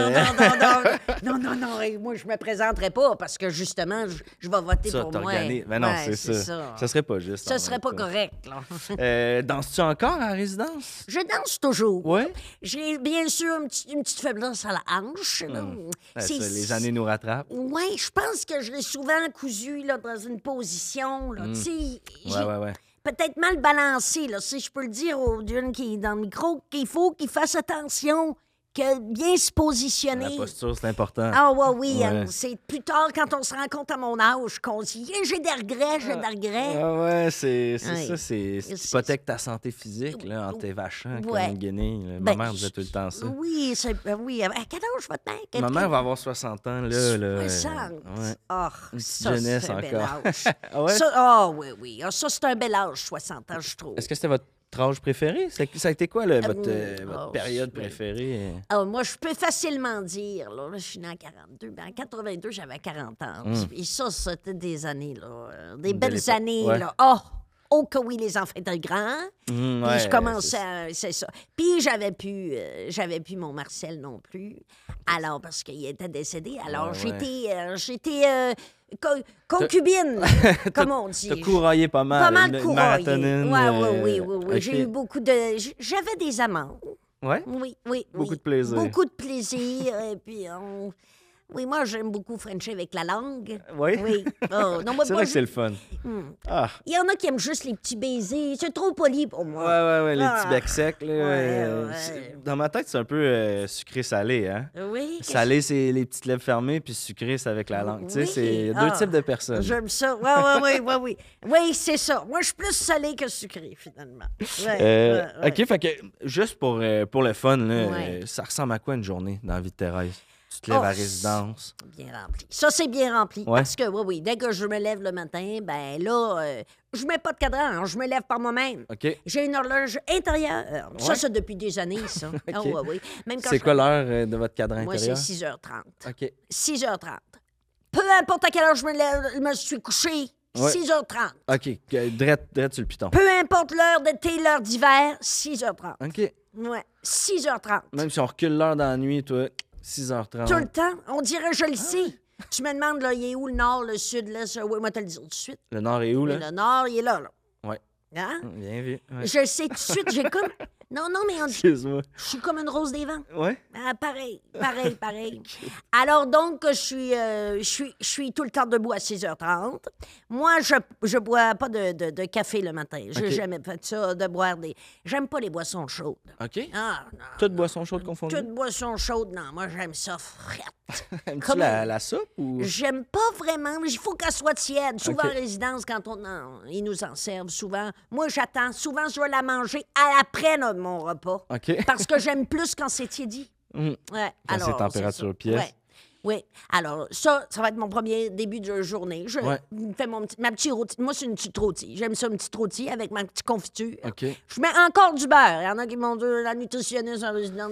Non. Et moi, je me présenterai pas parce que, justement, je vais voter Ça, pour moi. t'organises. Ben non, Ouais, c'est ça. Ça serait pas juste. Ça en serait même pas temps. correct, là. Danses-tu encore à la résidence? Je danse toujours. Ouais. J'ai bien sûr une petite faiblesse à la hanche. là. C'est- Les années nous rattrapent. Oui, je pense que je l'ai souvent cousu là, dans une position. Là, tu sais, j'ai Ouais. peut-être mal balancé, là, si je peux le dire au d'une qui est dans le micro, qu'il faut qu'il fasse attention, que bien se positionner. La posture, c'est important. Ah oui, Ouais. hein, c'est plus tard quand on se rend compte à mon âge qu'on se dit j'ai des regrets. Ah ouais, c'est Ouais. ça, c'est C'est- hypothèque ta santé physique là, en t'évachant comme Ouais. une guenille. là. Ben, Ma mère disait tout le temps ça. Oui, oui. À quel âge votre mère? Ma mère va avoir 60 ans, là. 60. Ouais. Ah, Une petite ça, jeunesse c'est un bel encore. âge. Ah ouais? Oui. Ah, ça, c'est un bel âge, 60 ans, je trouve. Est-ce que c'était votre âge préféré? Ça a été quoi, votre oh, période ben, préférée? Ah, moi, je peux facilement dire, là, je suis née en 42, mais en 82, j'avais 40 ans. Et ça, c'était des années, là, des Une belle belles époque, années, ouais. là. Oh, que oui, les enfants étaient grands. Puis je commençais c'est ça. Puis j'avais plus mon Marcel non plus. Alors, parce qu'il était décédé. Alors, Ouais, j'étais concubine, comme on dit. T'as couraillé pas mal. Pas mal une couraillé. marathonine, Oui. ok. J'ai eu beaucoup de... J'avais des amants. Ouais? Oui. Beaucoup de plaisir. Beaucoup de plaisir. Et puis, oui, moi, j'aime beaucoup Frencher avec la langue. Oui? Oui. Oh, non, moi, C'est moi, vrai que c'est le fun. Ah, il y en a qui aiment juste les petits baisers. C'est trop poli pour moi. ouais, les Ah. petits becs secs. Là, Ouais. Dans ma tête, c'est un peu sucré-salé, hein? Oui. Salé, c'est les petites lèvres fermées, puis sucré, c'est avec la langue. Tu sais, Oui. c'est il y a deux Ah. types de personnes. J'aime ça. Oui. Oui, c'est ça. Moi, je suis plus salé que sucré, finalement. Ouais. OK, fait que juste pour le fun, là, Ouais. ça ressemble à quoi une journée dans la vie de Thérèse? Tu te lèves Oh, à résidence. Bien rempli. Ça, c'est bien rempli. Ouais. Parce que, oui, dès que je me lève le matin, ben là, je mets pas de cadran, hein, je me lève par moi-même. OK. J'ai une horloge intérieure. Ça, Ouais. c'est depuis des années, ça. Ah, oui. Même quand C'est je- quoi l'heure de votre cadran Moi, c'est intérieur? 6h30. OK. 6h30. Peu importe à quelle heure je me lève, je me suis couché, Ouais. 6h30. OK. Drette sur le piton. Peu importe l'heure d'été, l'heure d'hiver, 6h30. OK. Ouais, 6h30. Même si on recule l'heure dans la nuit, toi, 6h30. Tout le temps. On dirait, je le sais. Tu me demandes, là, il est où le nord, le sud, l'est? Oui, moi, te le dire tout de suite. Le nord est où, là? Le nord, il est là. Ouais. Hein? Bien vu. Ouais. Je le sais tout de suite. J'ai comme... Non, non, mais Excuse-moi. je suis comme une rose des vents. Ouais? Ah, pareil. Alors, donc, je suis tout le temps debout à 6h30. Moi, je bois pas de café le matin. J'ai OK. jamais fait ça, de boire des... J'aime pas les boissons chaudes. OK. Ah, non. Toute boisson chaude confondue. Toute boisson chaude, non. Moi, j'aime ça frette. Aimes-tu Comme- la soupe ou... J'aime pas vraiment, mais il faut qu'elle soit tiède. Souvent OK. en résidence, quand ils nous en servent souvent. Moi, j'attends. Souvent, je vais la manger à l'après de mon repas. OK. Parce que j'aime plus quand c'est tiédi. Mm. Ouais, Quand c'est température ça. pièce. Ouais. Oui. Alors, ça va être mon premier début de journée. Je Ouais. fais ma petite rôtie. Moi, c'est une petite rôtie. J'aime ça, une petite rôtie avec ma petite confiture. OK. Je mets encore du beurre. Il y en a qui m'ont dit, la nutritionniste en résidence,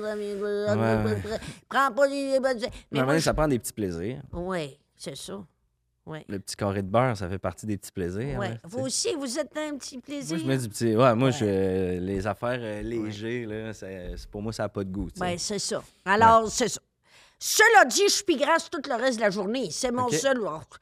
prends pas des... Mais à un moment donné, ça prend des petits plaisirs. Oui, c'est ça. Oui. Le petit carré de beurre, ça fait partie des petits plaisirs. Ouais. hein, Vous aussi, vous êtes un petit plaisir. Moi, je mets du petit... Ouais, moi, les affaires légers, là, pour moi, ça n'a pas de goût. tu sais. Ben, c'est ça. Alors, c'est ça. Cela dit, je suis grasse tout le reste de la journée. C'est mon OK. seul...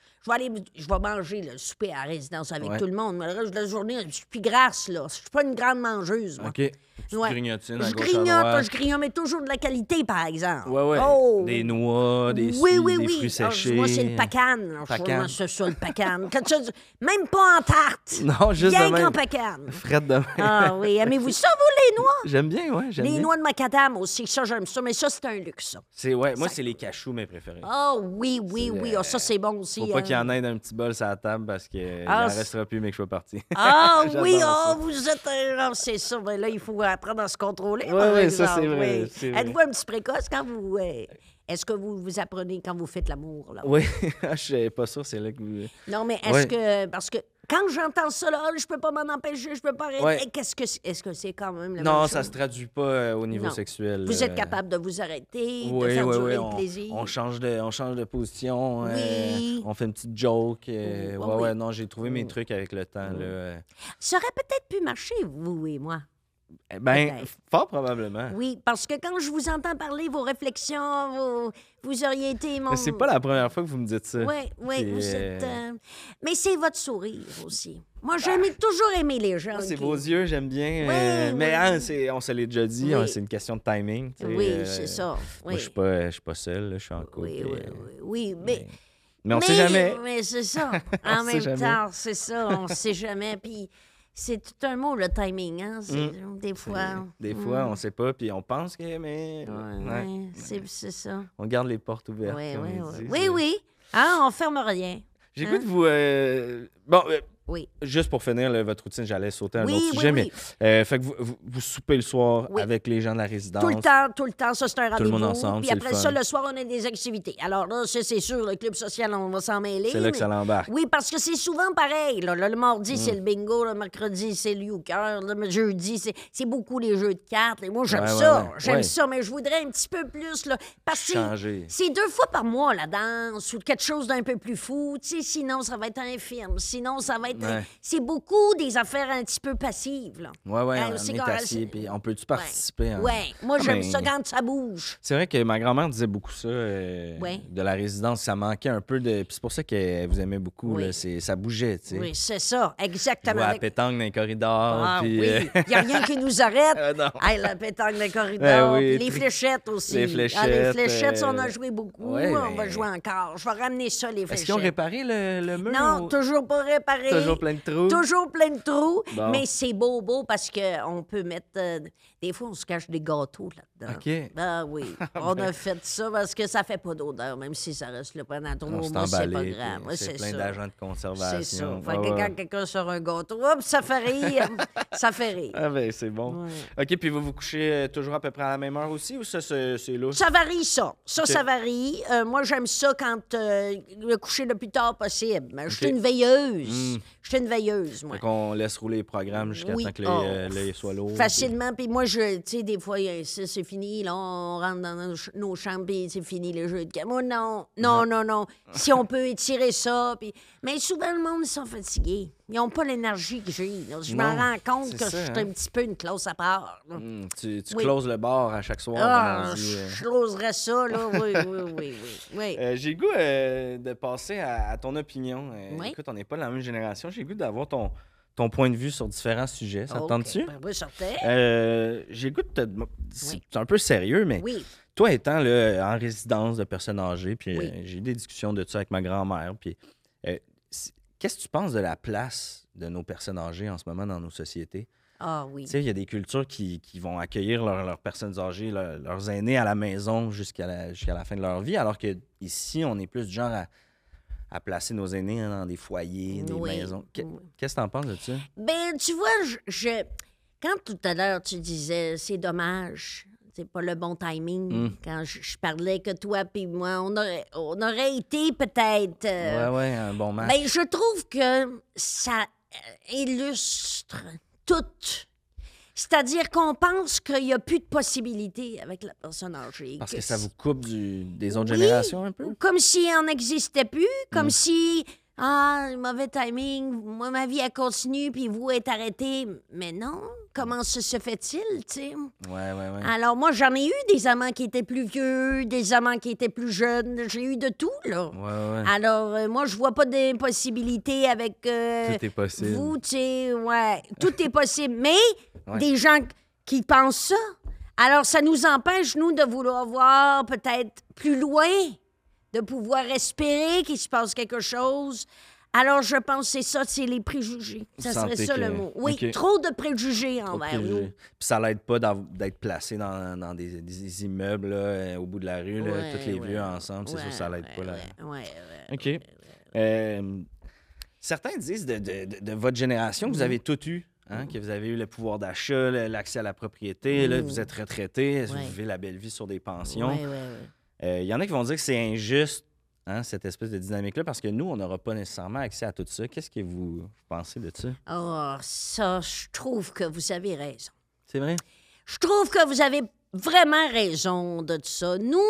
Je vais manger le souper à la résidence avec Ouais. tout le monde, mais le reste de la journée, je suis grasse, là. Je suis pas une grande mangeuse, moi. OK. Tu Ouais. grignotines à Je gauche à grignote, droite. je grignote, mais toujours de la qualité, par exemple. Ouais, ouais. Oh! Des noix, des Oui, suis, oui, des oui. fruits Ah, séchés. moi, c'est le pacane. là. Pacane. C'est ça, le pacane. Quelque chose- Même pas en tarte. Non, juste Rien de même. qu'en pacane. Frette de même. Ah oui, aimez-vous ça, vous, les noix? J'aime bien, ouais, j'aime Les bien. noix de macadam aussi, ça, j'aime ça. Mais ça, c'est un luxe, ça. Moi, c'est les cachous, mes préférés. Ah oui, oui, C'est, oui. Ah, ça, c'est bon aussi. Faut pas hein. qu'il y en ait d'un petit bol sur la table parce qu'il Ah, en c'est- restera plus, mais que je sois parti. Ah J'adore oui, ça. vous êtes un... Ah, c'est ça. Ben là, il faut apprendre à se contrôler. Ouais, par ouais, ça, exemple, c'est vrai, oui. c'est vrai. Êtes-vous un petit précoce quand vous... Est-ce que vous apprenez quand vous faites l'amour, là? Oui, je suis pas sûr, c'est là que vous... Non, mais est-ce Ouais. que... Parce que quand j'entends ça, là, je peux pas m'en empêcher, je peux pas arrêter. Ouais. Est-ce que c'est quand même la Non, même ça chose? se traduit pas au niveau Non. sexuel. Vous êtes capable de vous arrêter, de Oui, faire oui, durer oui. le plaisir? On change de position. Oui. On fait une petite joke. Oui, ouais, oui. ouais, non, j'ai trouvé mes trucs avec le temps. Là. Ça aurait peut-être pu marcher, vous et moi. Ben, Peut-être. fort probablement. Oui, parce que quand je vous entends parler, vos réflexions, vous auriez été mon... Mais c'est pas la première fois que vous me dites ça. Oui, oui, Puis, vous êtes... Mais c'est votre sourire aussi. Moi, j'ai toujours aimé les gens. Ah, c'est qui- vos yeux, j'aime bien. Oui, mais oui. hein, on se l'est déjà dit, Oui. hein, c'est une question de timing. tu sais, Oui, c'est ça. Oui. Moi, je suis pas seul, là, je suis en couple. Oui, puis, oui, oui, oui, mais on sait jamais. Mais c'est ça. On En sait même jamais. temps, c'est ça, on sait jamais. Puis c'est tout un mot, le timing, hein? Des fois... Des fois, on sait pas, puis on pense que, mais... Ouais, ouais. ouais, c'est ça. On garde les portes ouvertes. Oui, comme oui, ils oui. disent. Oui, oui. Ah, on ferme rien. J'ai Hein? goût de vous... Bon, Oui. juste pour finir là, votre routine, j'allais sauter un Oui, autre oui, sujet, oui. mais fait que vous soupez le soir Oui. avec les gens de la résidence. Tout le temps, ça c'est un Tout le rendez-vous. monde ensemble, Puis c'est le après fun. ça, le soir, on a des activités. Alors là, ça, c'est sûr, le club social, on va s'en mêler. C'est là que mais- ça l'embarque. Oui, parce que c'est souvent pareil. Là. Le mardi, c'est le bingo. Le mercredi, c'est le euchre. Le jeudi, c'est beaucoup les jeux de cartes. Et moi, j'aime Ouais, ça. ouais, ouais. J'aime Ouais. ça, mais je voudrais un petit peu plus. Là, parce que Changer. c'est 2 fois par mois, la danse, ou quelque chose d'un peu plus fou. Tu sais, sinon, ça va être infirme. Sinon, ça va être... Ouais. C'est beaucoup des affaires un petit peu passives. Là. Ouais, ouais, on c'est est correct, assis, c'est- puis on peut-tu participer? Hein? Ouais, moi, Ah, j'aime mais- ça quand ça bouge. C'est vrai que ma grand-mère disait beaucoup ça Ouais. de la résidence. Ça manquait un peu de... Puis c'est pour ça qu'elle vous aimait beaucoup. Oui. Là, ça bougeait, tu sais. Oui, c'est ça, Je exactement. jouais à la Avec- pétanque dans les corridors. Ah puis, oui, il n'y a rien qui nous arrête. Non. Hey, la pétanque des corridors, oui, puis les fléchettes aussi. les Ah, fléchettes, les fléchettes, on a joué beaucoup. ouais, On va mais- jouer encore. Je vais ramener ça, les fléchettes. Est-ce qu'ils ont réparé le mur? Non, ou- toujours pas réparé. Toujours plein de trous? Toujours plein de trous. Bon. Mais c'est beau parce qu'on peut mettre... des fois, on se cache des gâteaux là-dedans. OK. Ah oui. On a fait ça parce que ça fait pas d'odeur, même si ça reste là pendant 3 On s'est mois, c'est pas emballé. grave. puis Ouais, C'est plein ça. d'agents de conservation. C'est ça. Fait Ouais, que ouais. quand quelqu'un sort un gâteau, hop, ça fait rire. Ça fait rire. Ah ben, c'est bon. Ouais. OK, puis vous vous couchez toujours à peu près à la même heure aussi, ou ça, c'est là? Ça varie, ça. Ça, OK. ça varie. Moi, j'aime ça quand le coucher le plus tard possible. Mais je suis OK. une veilleuse. Mm. Je suis une veilleuse, moi. Fait qu'on laisse rouler les programmes jusqu'à Oui. temps que Oh, l'œil soit lourd. Facilement. Puis moi, tu sais, des fois, c'est fini. Là, on rentre dans nos chambres, puis c'est fini le jeu de cartes. Moi, non. Si on peut étirer ça. Mais souvent, le monde, ils sont fatigués. Ils n'ont pas l'énergie que j'ai. Là. Je m'en Non, rends compte c'est que ça, je suis hein. un petit peu une classe à part. Là. Tu Oui. closes le bar à chaque soir. Ah, rendu, je l'oserais ça, là. Oui. J'ai le goût de passer à ton opinion. Oui. Écoute, on n'est pas de la même génération. J'ai le goût d'avoir ton ton point de vue sur différents sujets. Ça te OK. tente-tu? Ben oui, certain. J'ai le goût de te demander- Oui. C'est un peu sérieux, mais Oui. toi étant là, en résidence de personnes âgées, puis Oui. j'ai eu des discussions de ça avec ma grand-mère, puis qu'est-ce que tu penses de la place de nos personnes âgées en ce moment dans nos sociétés? Ah oui. Tu sais, il y a des cultures qui vont accueillir leurs personnes âgées, leurs aînés à la maison jusqu'à la fin de leur vie, alors que ici, on est plus du genre à placer nos aînés dans des foyers, des Oui. maisons. Oui. Qu'est-ce que tu en penses de ça? Ben, tu vois, quand tout à l'heure tu disais c'est dommage, c'est pas le bon timing, quand je parlais que toi puis moi, on aurait été peut-être. Ouais, un bon match. Ben, je trouve que ça illustre tout. C'est-à-dire qu'on pense qu'il n'y a plus de possibilités avec la personne âgée. Parce que ça vous coupe des autres Oui, générations un peu? Comme si on n'existait plus, comme si, mauvais timing, moi, ma vie, elle continue, puis vous êtes arrêté. Mais non, comment ça se fait-il, tu sais? Ouais. Alors, moi, j'en ai eu des amants qui étaient plus vieux, des amants qui étaient plus jeunes. J'ai eu de tout, là. Ouais. Alors, moi, je vois pas d'impossibilité avec Tout est possible. vous, tu sais, ouais. Tout est possible. Mais Ouais. des gens qui pensent ça, alors ça nous empêche, nous, de vouloir voir peut-être plus loin, de pouvoir espérer qu'il se passe quelque chose. Alors, je pense que c'est ça, c'est les préjugés. Ça serait sentez ça que- le mot. Oui, OK. trop de préjugés Trop envers préjugés. nous. Puis ça l'aide pas d'être placé dans des immeubles là, au bout de la rue, là, Ouais, tous les ouais. vieux ensemble. C'est sûr, ça l'aide pas. Là. Ouais. OK. Certains disent de votre génération que vous avez tout eu. Hein, que vous avez eu le pouvoir d'achat, l'accès à la propriété, là, vous êtes retraité, vous Ouais. vivez la belle vie sur des pensions. Ouais. Il y en a qui vont dire que c'est injuste, hein, cette espèce de dynamique-là, parce que nous, on n'aura pas nécessairement accès à tout ça. Qu'est-ce que vous pensez de ça? Oh, ça, je trouve que vous avez raison. C'est vrai? Je trouve que vous avez vraiment raison de ça. Nous,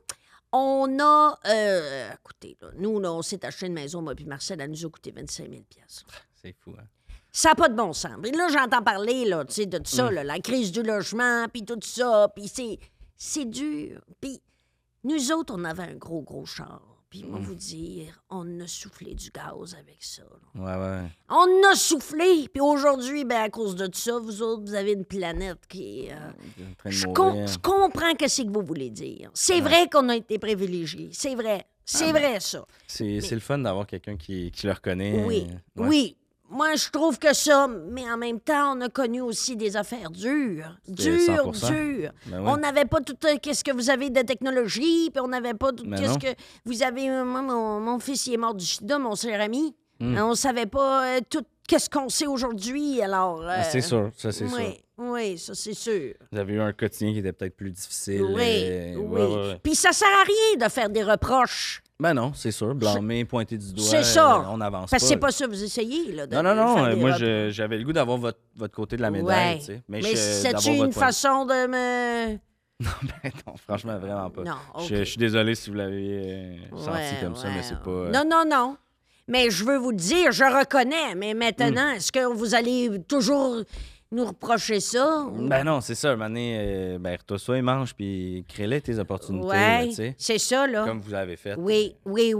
on a... écoutez, là, nous, là, on s'est acheté une maison, moi puis Marcel, elle nous a coûté 25 000 $. C'est fou, hein? Ça n'a pas de bon sens. Puis là, j'entends parler, là, tu sais, de tout ça, là, la crise du logement, puis tout ça, puis c'est dur. Puis nous autres, on avait un gros char. Puis moi, vous dire, on a soufflé du gaz avec ça. Là. Ouais. On a soufflé. Puis aujourd'hui, ben, à cause de tout ça, vous autres, vous avez une planète qui est... En train de Je mourir. comprends ce que vous voulez dire. C'est vrai qu'on a été privilégiés. C'est vrai. C'est vrai, ça. C'est le fun d'avoir quelqu'un qui le reconnaît. Oui. Ouais. Oui. Moi, je trouve que ça, mais en même temps, on a connu aussi des affaires dures. C'est 100%. Dures. Ben oui. On n'avait pas tout ce que vous avez de technologie, puis on n'avait pas tout Ben ce non. que vous avez. Moi, mon fils, il est mort du sida, mon cher ami. On savait pas tout qu'est-ce qu'on sait aujourd'hui, alors... C'est sûr, ça c'est sûr. Oui, ça c'est sûr. Vous avez eu un quotidien qui était peut-être plus difficile. Oui. Ouais. Puis ça sert à rien de faire des reproches. Ben non, c'est sûr. Blâmer, pointer du doigt, C'est ça. on avance Parce que c'est pas. pas ça que vous essayez, là. de Non, faire des moi reproches. j'avais le goût d'avoir votre côté de la médaille, Ouais. tu sais. Mais d'avoir c'est-tu votre une point- façon de me... Ben non, franchement, vraiment pas. Non, OK. Je suis désolé si vous l'avez senti Ouais, comme ça, ouais. mais c'est pas... Non. Mais je veux vous le dire, je reconnais. Mais maintenant, est-ce que vous allez toujours nous reprocher ça? Ben non, c'est ça. Un moment donné, retourne-toi et mange, puis crée-les tes opportunités, là, Ouais, tu sais. c'est ça, là. Comme vous avez fait. Oui.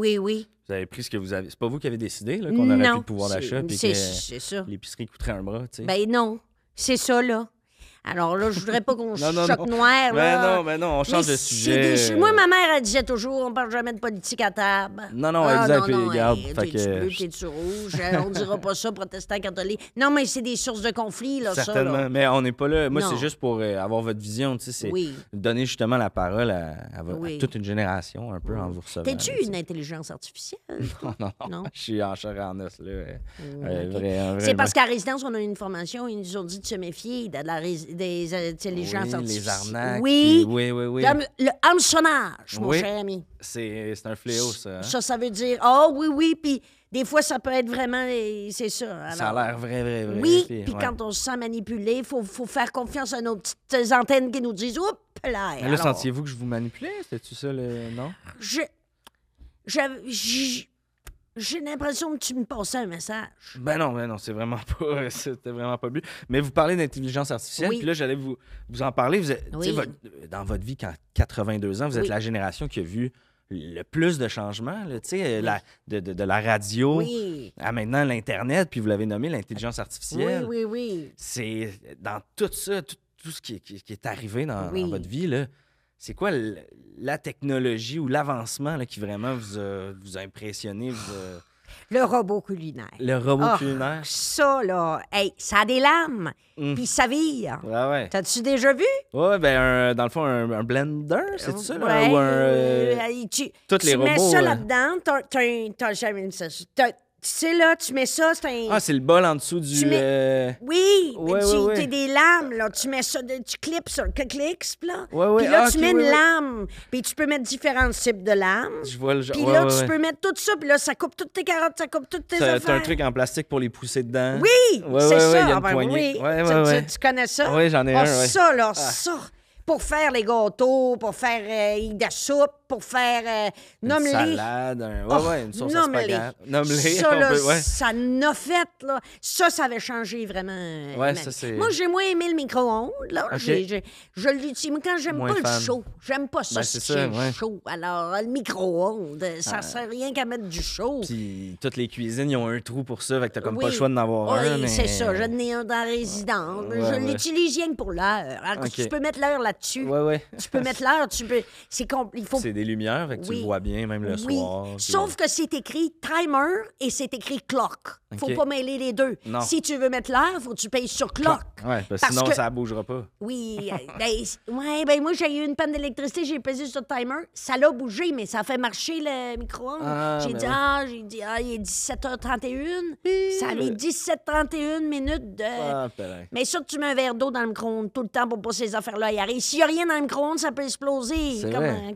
Vous avez pris ce que vous avez... C'est pas vous qui avez décidé là, qu'on aurait plus Non, le pouvoir d'achat, puis c'est que ça. l'épicerie coûterait un bras, tu sais. Ben non, c'est ça, là. Alors là, je voudrais pas qu'on Non, non, choque non. noir, là. Ben non, on change Mais de c'est sujet. Moi, ma mère, elle disait toujours, on parle jamais de politique à table. Non, exact, puis regarde, fait T'es-tu que- bleu, t'es-tu rouge? On dira pas ça, protestant, catholique. Non, mais c'est des sources de conflit, là, Certainement, ça, là. mais on n'est pas là. Moi, Non. c'est juste pour avoir votre vision, tu sais, c'est Oui. donner justement la parole à Oui. toute une génération, un peu, en vous recevant. T'es-tu là, tu sais. une intelligence artificielle? Non, Non? je suis en chair et en os, là. OK. Un vrai C'est parce qu'à résidence, on a une formation, ils nous ont dit de se méfier des intelligences oui, artificielles. les arnaques. Oui. puis oui. Le hameçonnage, mon Oui. cher ami. C'est un fléau, ça. Hein? Ça veut dire, oui, puis des fois, ça peut être vraiment, c'est ça. Ça a Alors, l'air vrai. oui, puis puis ouais. quand on se sent manipulé, il faut faire confiance à nos petites antennes qui nous disent, oups là. Mais là, Alors, sentiez-vous que je vous manipulais? C'était-tu ça, le... Non? j'ai l'impression que tu me passais un message. Ben non, c'était vraiment pas le but. Mais vous parlez d'intelligence artificielle, Oui. puis là, j'allais vous en parler. Vous êtes, tu sais, Oui. dans votre vie, quand 82 ans, vous êtes Oui. la génération qui a vu le plus de changements, là, tu sais, de la radio Oui. à maintenant l'Internet, puis vous l'avez nommé l'intelligence Oui, artificielle. oui, oui. C'est dans tout ça, tout ce qui est arrivé dans Oui. votre vie, là, c'est quoi la technologie ou l'avancement là, qui vraiment vous a impressionné, Le robot culinaire. le robot Ah, culinaire? Ça, là, hey, ça a des lames, Mm. puis ça vire. Ouais, ouais. T'as-tu déjà vu? Ouais, ben, dans le fond, un blender, c'est ça, là? Ouais, Ou tous les tu mets robots, ça là. là-dedans, t'as jamais vu ça. Tu sais, là, tu mets ça, c'est un... Ah, c'est le bol en dessous du... Tu Oui, Ouais, tu ouais, ouais. t'as des lames, là. Tu mets ça, tu clips sur clics, là. Ouais, ouais. Puis là, Ah, tu ok, mets une ouais, ouais. lame. Puis tu peux mettre différents types de lames. Je vois le genre. Puis Ouais, là, ouais, tu ouais. peux mettre tout ça. Puis là, ça coupe toutes tes carottes, ça coupe toutes tes T'as affaires. un truc en plastique pour les pousser dedans. Oui, Ouais, c'est ouais, ça. ouais, il y a Ah une ben poignée. oui. Ouais, Tu- ouais, tu, ouais. tu connais ça? Oui, j'en ai Ah, un, ouais. ça, là, ça. Pour faire les gâteaux, pour faire de la soupe, pour faire... Une nomme-les. salade, une sauce à nomme-les. spaghetti. Nomme-les. Ça, on là, peut- ouais. ça n'a fait, là. Ça avait changé vraiment. Ouais, ma ça, vie. c'est- Moi, j'ai moins aimé le micro-ondes, là. Ok. Je l'utilise. Mais quand j'aime Moins pas fan. le chaud, j'aime pas ça, Ben, ce c'est qui ça, est ouais. chaud. Alors, le micro-ondes, ça sert rien qu'à mettre du chaud. Puis toutes les cuisines, ils ont un trou pour ça, fait que t'as comme pas Oui. le choix d'en avoir Oui, un. Mais... c'est ça. J'en ai un dans la résidence. Ouais, je ouais. l'utilise rien que pour l'heure. Alors, Ok. Tu peux mettre l'heure là-dessus. Ouais, ouais. Tu peux mettre l'heure, tu peux... Il faut... C'est des lumières, fait que tu Oui. le vois bien, même le Oui, soir. puis- sauf que c'est écrit timer et c'est écrit clock. Faut Ok. pas mêler les deux. Non. Si tu veux mettre l'heure, faut que tu payes sur clock. Ouais, parce que Parce sinon, que- ça bougera pas. Oui, moi j'ai eu une panne d'électricité, j'ai pesé sur le timer, ça l'a bougé, mais ça a fait marcher le micro-ondes. Ah, J'ai ben dit, oui. il est 17h31. Ça avait 17h31 minutes de... Ah, pélin. Mais ça, tu mets un verre d'eau dans le micro-ondes tout le temps pour pas ces affaires-là y arrivent. S'il y a rien dans le micro-ondes, ça peut exploser. C'est Comme, vrai.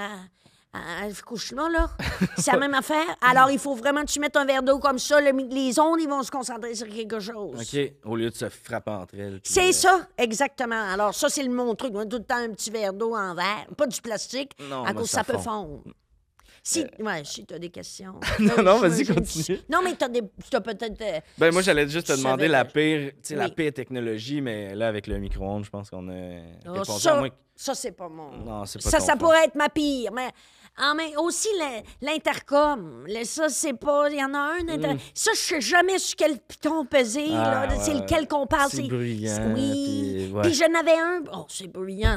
à Fukushima, là. C'est la même affaire. Alors, il faut vraiment que tu mettes un verre d'eau comme ça. Les ondes, ils vont se concentrer sur quelque chose. OK, au lieu de se frapper entre elles. puis, C'est ça, exactement. Alors, ça, c'est mon truc. Moi, tout le temps, un petit verre d'eau en verre. Pas du plastique, Non, à moi, cause ça ça peut fond. fondre. Si t'as des questions. Non, vas-y, Je- continue. Non, mais t'as peut-être... Ben, moi, j'allais juste te Je demander savais- la pire, tu sais, la Oui. pire technologie, mais là, avec le micro-ondes, je pense qu'on a répondu à ça, moins que- ça, c'est pas mon... Non, c'est pas Ça, ton ça fort. pourrait être ma pire. Mais aussi l'intercom. Ça, c'est pas... Il y en a un, Ça, je sais jamais sur quel piton peser. Ah, là. C'est ouais. lequel qu'on parle. C'est bruyant, Oui. puis ouais. Puis j'en avais un... Oh, c'est bruyant.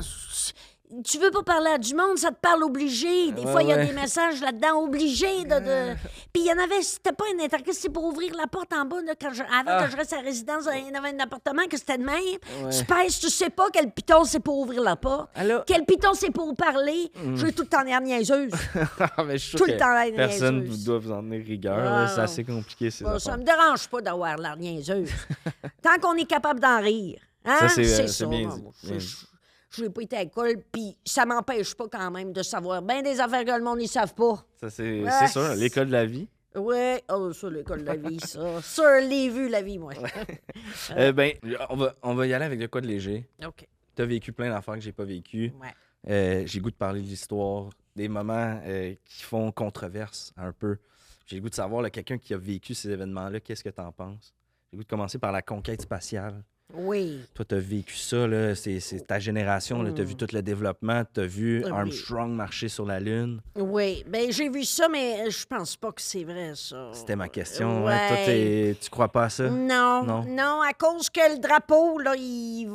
Tu veux pas parler à du monde, ça te parle obligé. Des Ouais, fois, il y a ouais. des messages là-dedans obligés de... Puis il y en avait, c'était pas un intercom, c'était pour ouvrir la porte en bas, là, avant que je reste à la résidence, il y avait un appartement que c'était de même. Ouais. Tu pèses, tu sais pas quel piton c'est pour ouvrir la porte. Allô? Quel piton c'est pour parler. J'ai tout le temps l'air niaiseuse. Ah, mais je suis sûr Tout le que temps l'air personne niaiseuse. ne doit vous en tenir rigueur. Ah, là. C'est non. assez compliqué, ces Bon, ça affaires. me dérange pas d'avoir l'air niaiseuse. Tant qu'on est capable d'en rire. Hein? Ça, c'est ça. bien moi. dit, Moi, bien dit. Je n'ai pas été à l'école, puis ça m'empêche pas quand même de savoir bien des affaires que le monde n'y savent pas. Ça, c'est Ouais. c'est sûr, l'école de la vie. Ouais, oh, ça, l'école de la vie, ça. Ça, je l'ai vu, la vie, moi. Ben, on va y aller avec de quoi de léger. OK. Tu as vécu plein d'affaires que j'ai pas vécues. Ouais. J'ai le goût de parler de l'histoire, des moments qui font controverse un peu. J'ai le goût de savoir, là, quelqu'un qui a vécu ces événements-là, qu'est-ce que tu en penses? J'ai le goût de commencer par la conquête spatiale. Oui. Toi, tu as vécu ça, là, c'est ta génération, tu as vu tout le développement, tu as vu Oui. Armstrong marcher sur la Lune. Oui. Ben j'ai vu ça, mais je pense pas que c'est vrai, ça. C'était ma question. Ouais. Hein. Toi, tu crois pas à ça? Non, Non. non, à cause que le drapeau, là, il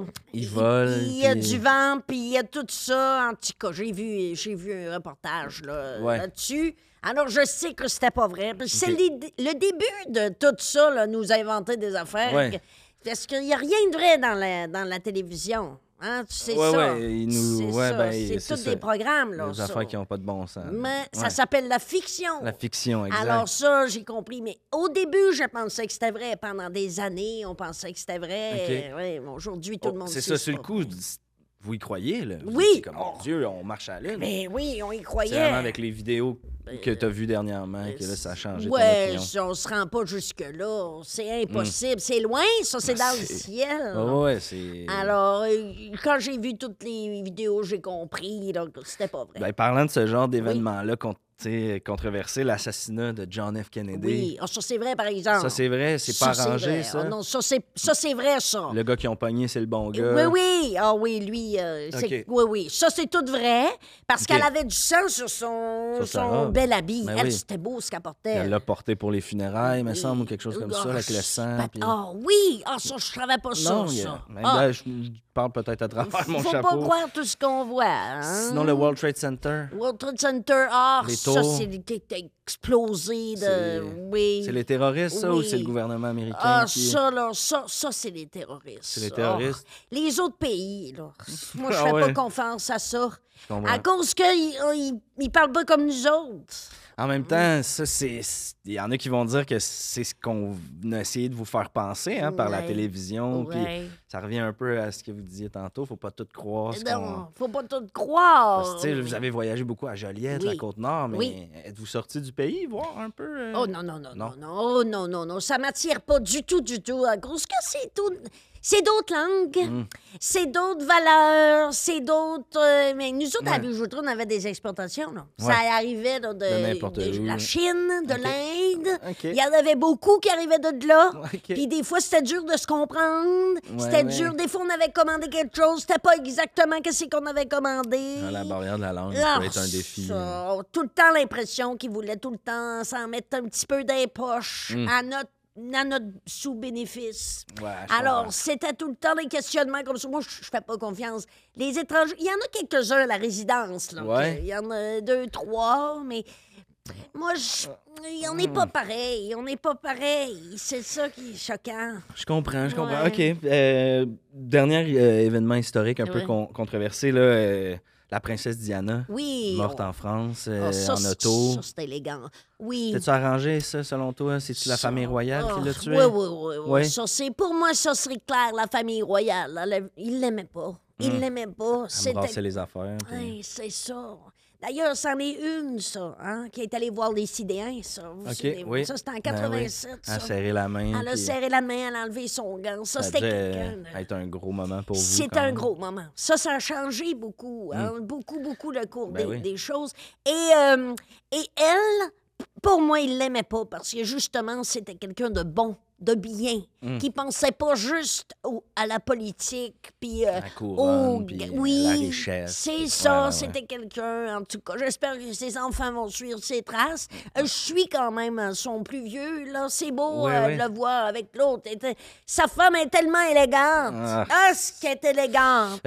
vole, Il y a puis- du vent, puis il y a tout ça. En tout cas, j'ai vu un reportage là, Ouais. là-dessus. Alors, je sais que c'était pas vrai. Puis c'est Ok. le début de tout ça, là, nous inventer des affaires. Ouais. Parce qu'il n'y a rien de vrai dans la télévision. Hein? Tu sais Ouais, ça. ouais, ils nous- C'est ouais, ça. ben, c'est c'est tous ça. des programmes, là. Des ça. affaires qui n'ont pas de bon sens. Mais ça Ouais. s'appelle la fiction. La fiction, exact. Alors ça, j'ai compris. Mais au début, je pensais que c'était vrai. Pendant des années, on pensait que c'était vrai. Ok. Ouais, mais aujourd'hui, tout Oh, le monde c'est sait ça, sur le pas coup, vrai. vous y croyez, là? Vous Oui. dites comme, mon Dieu, on marche à la Lune. Mais oui, on y C'est croyait. vraiment avec les vidéos que tu as vues dernièrement que là, ça a changé ton Ouais, opinion. on se rend pas jusque-là. C'est impossible. C'est loin, ça, c'est dans le c'est- ciel. Ouais, c'est... Alors, quand j'ai vu toutes les vidéos, j'ai compris là, que c'était pas vrai. Ben, parlant de ce genre d'événement-là, controversé l'assassinat de John F. Kennedy. Oui, ah, ça c'est vrai, par exemple. Ça, c'est vrai, c'est pas c'est arrangé, vrai. ça. Ah, non, ça c'est vrai, ça. Le gars qui ont pogné, c'est le bon gars. Oui, oui. Ah oui, lui, OK. oui, oui. Ça, c'est tout vrai, parce OK. qu'elle avait du sang sur son, Sur sa son robe. bel habit. Ben Elle, oui. c'était beau ce qu'elle portait. Elle l'a porté pour les funérailles, me semble, ou quelque chose comme ça, avec le sang. puis- Ah oui! Ah, ça, je savais pas ça, Non, ça. mais Ah, là, je parle peut-être à travers mon faut chapeau. pas croire tout ce qu'on voit, hein? Sinon, le World Trade Center, World Trade Center, ah, Les ça, tours. c'est qui a explosé C'est- Oui. c'est les terroristes, ça, ou Oui. c'est le gouvernement américain Ah, qui... ça, là, ça, c'est les terroristes. C'est les ça. terroristes? Ah, les autres pays, là, moi, je Ah fais ouais. pas confiance à ça. Je comprends. À cause qu'ils parlent pas comme nous autres. En même temps, ça, il y en a qui vont dire que c'est ce qu'on a essayé de vous faire penser hein, par la Ouais. télévision. Puis Ouais. ça revient un peu à ce que vous disiez tantôt. Faut pas tout croire. Non, faut pas tout croire. Parce que, tu sais, vous avez voyagé beaucoup à Joliette, la Oui. Côte-Nord, mais Oui. êtes-vous sorti du pays voir un peu? Oh non, non, non, Non. non, non, oh, non, non, non, ça m'attire pas du tout, à cause que c'est tout... C'est d'autres langues, Mm. c'est d'autres valeurs, c'est d'autres... mais nous autres, à la bijouterie, on avait des exportations, là. Ça Ouais. arrivait là, De n'importe de où. la Chine, de OK. l'Inde. OK. Il y en avait beaucoup qui arrivaient de là. OK. Puis des fois, c'était dur de se comprendre. Ouais, C'était ouais. dur. Des fois, on avait commandé quelque chose, c'était pas exactement ce qu'on avait commandé. Ah, la barrière de la langue Ah, peut être un défi. ça, tout le temps l'impression qu'ils voulaient tout le temps s'en mettre un petit peu dans les poches à notre sous-bénéfice. Ouais, je Alors, comprends. c'était tout le temps des questionnements comme ça. Moi, je fais pas confiance. Les étrangers, il y en a quelques-uns à la résidence. Là, Ouais. il y en a 2, 3, mais moi, on n'est pas pareil. On n'est pas pareil. C'est ça qui est choquant. Je comprends. Ouais. OK. Dernier événement historique un peu Ouais. controversé, là, la princesse Diana, Oui. morte en France, Ah, ça, en auto. Ça, c'est élégant. Oui. T'as-tu arrangé ça, selon toi? C'est-tu la Ça- famille royale qui l'a tué? Oui, oui, oui. Ouais. Ça, c'est, pour moi, ça serait clair, la famille royale. Il l'aimait pas. Il l'aimait pas. Embrasser les affaires. puis- Ouais, c'est ça. D'ailleurs, c'en est une, ça, hein, qui est allée voir les Sidéens, ça. Vous OK, savez, oui. Ça, c'était en Ben 87, oui. ça. Elle a serré la main. Elle a puis serré la main, elle a enlevé son gant. Ça, ça c'était devait quelqu'un. être un gros moment pour vous. C'est quand un même. gros moment. Ça a changé beaucoup, hein, beaucoup, beaucoup le cours Ben oui. des choses. Et elle, pour moi, il l'aimait pas parce que justement, c'était quelqu'un de bon, de bien, qui pensait pas juste à la politique, puis La couronne, au- puis oui, la richesse. c'est puis- ça, ouais, ouais, c'était quelqu'un, en tout cas, j'espère que ses enfants vont suivre ses traces. Je suis quand même son plus vieux, là, c'est beau Ouais, ouais. de le voir avec l'autre. Sa femme est tellement élégante. Ah. Ah, ce qu'elle est élégante.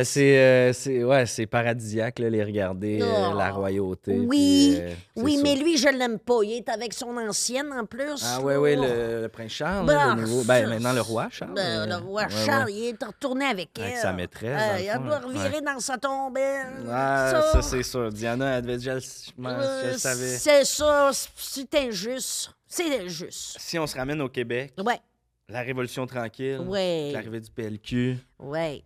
C'est paradisiaque, là, les regarder, Oh. la royauté. Oui, puis, c'est oui, ça. mais lui, je l'aime pas. Il est avec son ancienne, en plus. Ah oui, Oh. le prince Charles, Bah, le nouveau. Ben, maintenant, le roi Charles. Ben, le roi ouais, Charles, ouais. il est retourné avec Avec elle. sa maîtresse, dans le Il fond, doit là. revirer dans sa tombelle. Ah, ça, c'est sûr. Diana, elle devait dire, je le savais. C'est ça, c'est injuste. C'est injuste. Si on se ramène au Québec, Ouais, la Révolution tranquille, Ouais. l'arrivée du PLQ, ouais.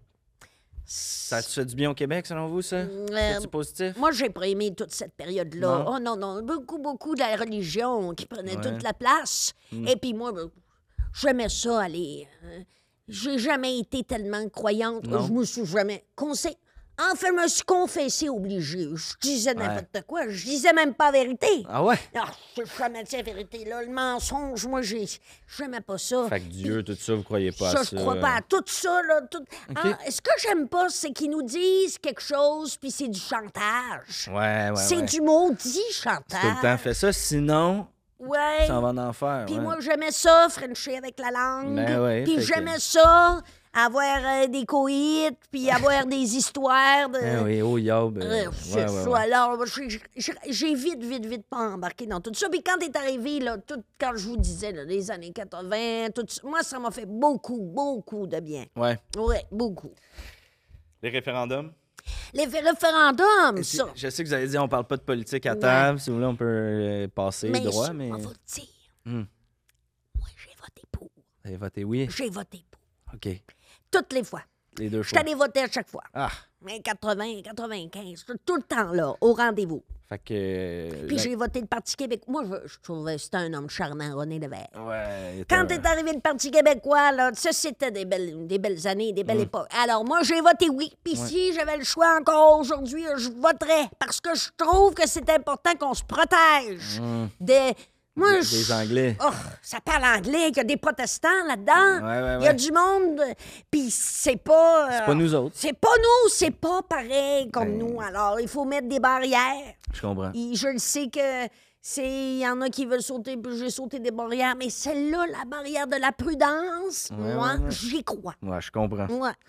ça te fait du bien au Québec, selon vous, ça? C'est positif? Moi, j'ai pas aimé toute cette période-là. Non? Oh non, non, beaucoup, beaucoup de la religion qui prenait Ouais. toute la place. Et puis moi, j'aimais ça aller. J'ai jamais été tellement croyante. Non? Je me suis jamais... Enfin, je me suis confessée obligée. Je disais n'importe quoi. Je disais même pas la vérité. Ah ouais? Ah, je jamais dit la vérité, là. Le mensonge, moi, j'aimais pas ça. Fait que Dieu, tout ça, vous croyez pas Ça, à je ça? crois pas à tout ça, là. Ah, ce que j'aime pas, c'est qu'ils nous disent quelque chose, puis c'est du chantage. Ouais. C'est du maudit chantage. Tout le temps fait ça, sinon, Ouais. ça va en enfer. Puis ouais. moi, j'aimais ça, Frencher avec la langue. Ben ouais, Puis fait que- j'aimais ça, avoir des coïts, puis avoir des histoires de... Eh oui, oh yob. C'est ça. Alors, j'ai vite pas embarqué dans tout ça. Puis quand t'es arrivé, là, quand je vous disais, là, les années 80, tout ça, moi, ça m'a fait beaucoup de bien. Ouais. Ouais, beaucoup. Les référendums? Les référendums, ça. Je sais que vous avez dit on parle pas de politique à table. Si vous voulez, on peut passer droit, mais. on va te dire. Hmm. Moi, j'ai voté pour. Vous avez voté oui? J'ai voté pour. OK. Toutes les fois. Les deux Je suis fois. allée voter à chaque fois. Ah. Mais 80, 95, tout le temps là, au rendez-vous. Fait que... Puis j'ai voté le Parti québécois. Moi, je trouvais que c'était un homme charmant, René Lévesque. Ouais. il était Quand un- est arrivé le Parti québécois, là, ça, c'était des belles années, des belles époques. Alors, moi, j'ai voté oui. Puis si j'avais le choix encore aujourd'hui, je voterais. Parce que je trouve que c'est important qu'on se protège des... Moi, Des Anglais. Oh, ça parle anglais, il y a des protestants là-dedans. Ouais. Il y a du monde. Puis c'est pas. C'est pas nous autres. C'est pas nous, c'est pas pareil comme Ben- nous. Alors, il faut mettre des barrières. Je comprends. Et je le sais que il y en a qui veulent sauter, puis j'ai sauté des barrières, mais celle-là, la barrière de la prudence, moi, ouais. j'y crois. Ouais, je comprends.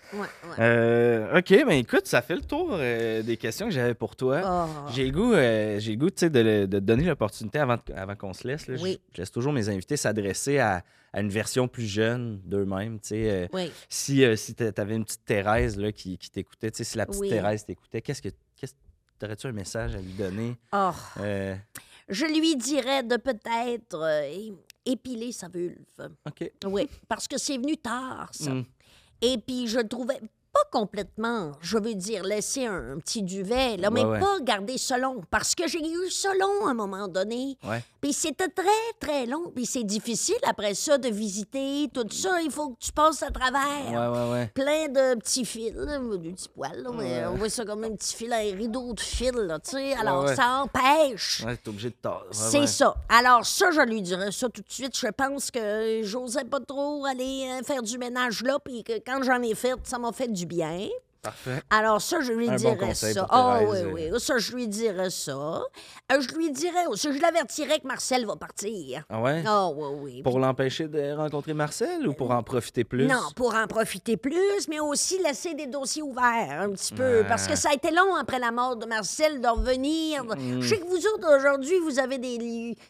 Ouais. OK, ben écoute, ça fait le tour des questions que j'avais pour toi. Oh. J'ai le goût, tu sais, de te donner l'opportunité avant qu'on se laisse. Là. Oui. Je laisse toujours mes invités s'adresser à une version plus jeune d'eux-mêmes. Tu sais, Oui. si tu avais une petite Thérèse là, qui t'écoutait, tu sais, si la petite Oui. Thérèse t'écoutait, t'aurais-tu un message à lui donner? Oh. Euh, Je lui dirais de peut-être épiler sa vulve. OK. Oui, parce que c'est venu tard, ça. Mm. Et puis, je le trouvais pas complètement, je veux dire, laisser un petit duvet, là, mais Ouais. pas garder ça long. Parce que j'ai eu ça long à un moment donné. Ouais. Puis c'était très, très long. Puis c'est difficile après ça de visiter tout ça. Il faut que tu passes à travers. Ouais. Plein de petits fils, là, des petits poils. Là, mais on voit ça comme un petit fil, un rideau de fil, là, tu sais. Alors, ouais. ça empêche. Ouais, t'es obligé de tard. C'est ça. Alors, ça, je lui dirais ça tout de suite. Je pense que j'osais pas trop aller faire du ménage là, puis que quand j'en ai fait, ça m'a fait du bien. Parfait. Alors, ça, je lui Un bon dirais conseil ça. pour Ah, oui, Thérèse. oui. Ça, je lui dirais ça. Je lui dirais aussi, je l'avertirais que Marcel va partir. Ah ouais? Ah, oui, oui. Pour l'empêcher de rencontrer Marcel ou pour en profiter plus? Non, pour en profiter plus, mais aussi laisser des dossiers ouverts un petit peu. Ah. Parce que ça a été long après la mort de Marcel de revenir. Je sais que vous autres, aujourd'hui, vous avez des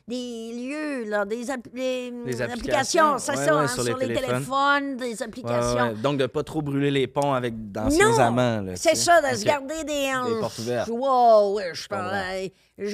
lieux, là, des applications. C'est Ouais, ça, ouais, hein, sur sur les les téléphones. téléphones, des Ouais, applications. ouais. Donc, de pas trop brûler les ponts avec d'anciens Non, amants. là, c'est tu sais. ça, de se Ok. garder des... portes ouvertes. Wow, ouais, je comprends. parle.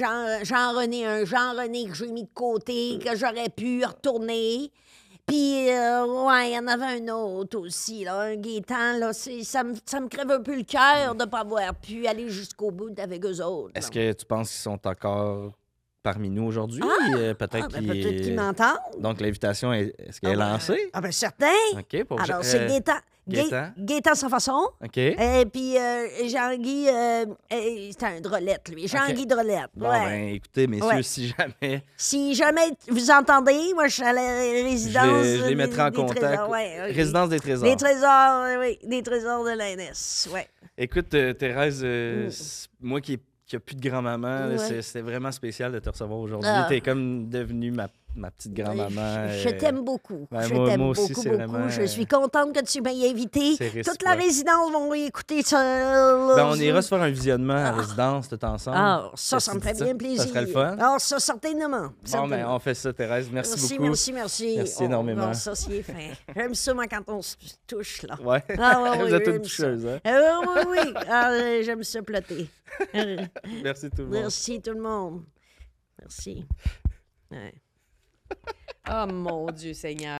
Jean-René que j'ai mis de côté, que j'aurais pu retourner. Puis, ouais, il y en avait un autre aussi, là, un Gaétan, là, ça me crève un peu le cœur de ne pas avoir pu aller jusqu'au bout avec eux autres. Est-ce là. que tu penses qu'ils sont encore parmi nous aujourd'hui? Peut-être Ben, peut-être qu'ils m'entendent. Donc, l'invitation, est-ce qu'elle est lancée? Ah ben certain. OK. Pour Alors, c'est Gaétan. Gaétan. Gaétan sans façon. OK. Et puis, Jean-Guy, c'est un drôlette, lui. Jean-Guy Drôlette. Bon, ouais. ben, écoutez, messieurs, Ouais. si jamais... Si jamais vous entendez, moi, je suis à la résidence. Je les mettrai en des contact. trésors, ouais, ok. Résidence des trésors. Des trésors, oui, des trésors de l'ANS, ouais. Écoute, Thérèse, moi qui n'ai plus de grand-maman, là, Ouais. c'était vraiment spécial de te recevoir aujourd'hui. Ah. T'es comme devenue ma petite grand-maman. Je t'aime beaucoup. ben, je moi t'aime aussi, beaucoup, c'est beaucoup. vraiment, Je suis contente que tu m'aies invité. c'est Toute la réciproque. résidence vont écouter ça. Ben, on ira se faire un visionnement à résidence tout ensemble. Ah, ça Qu'est-ce me que fait tu dis bien ça? plaisir. Ça serait le fun. Ah, ça, certainement. Bon, ben, certainement. on fait ça, Thérèse. Merci beaucoup. Merci. Merci énormément. Oh, ça, c'est fin. J'aime ça, moi, quand on se touche, là. Ouais. Ah, ouais, Vous oui, êtes j'aime une toucheuse, hein? Oui. Ah, j'aime ça plotter. Merci tout le monde. Merci tout le monde. Merci. Ouais. Oh mon Dieu Seigneur.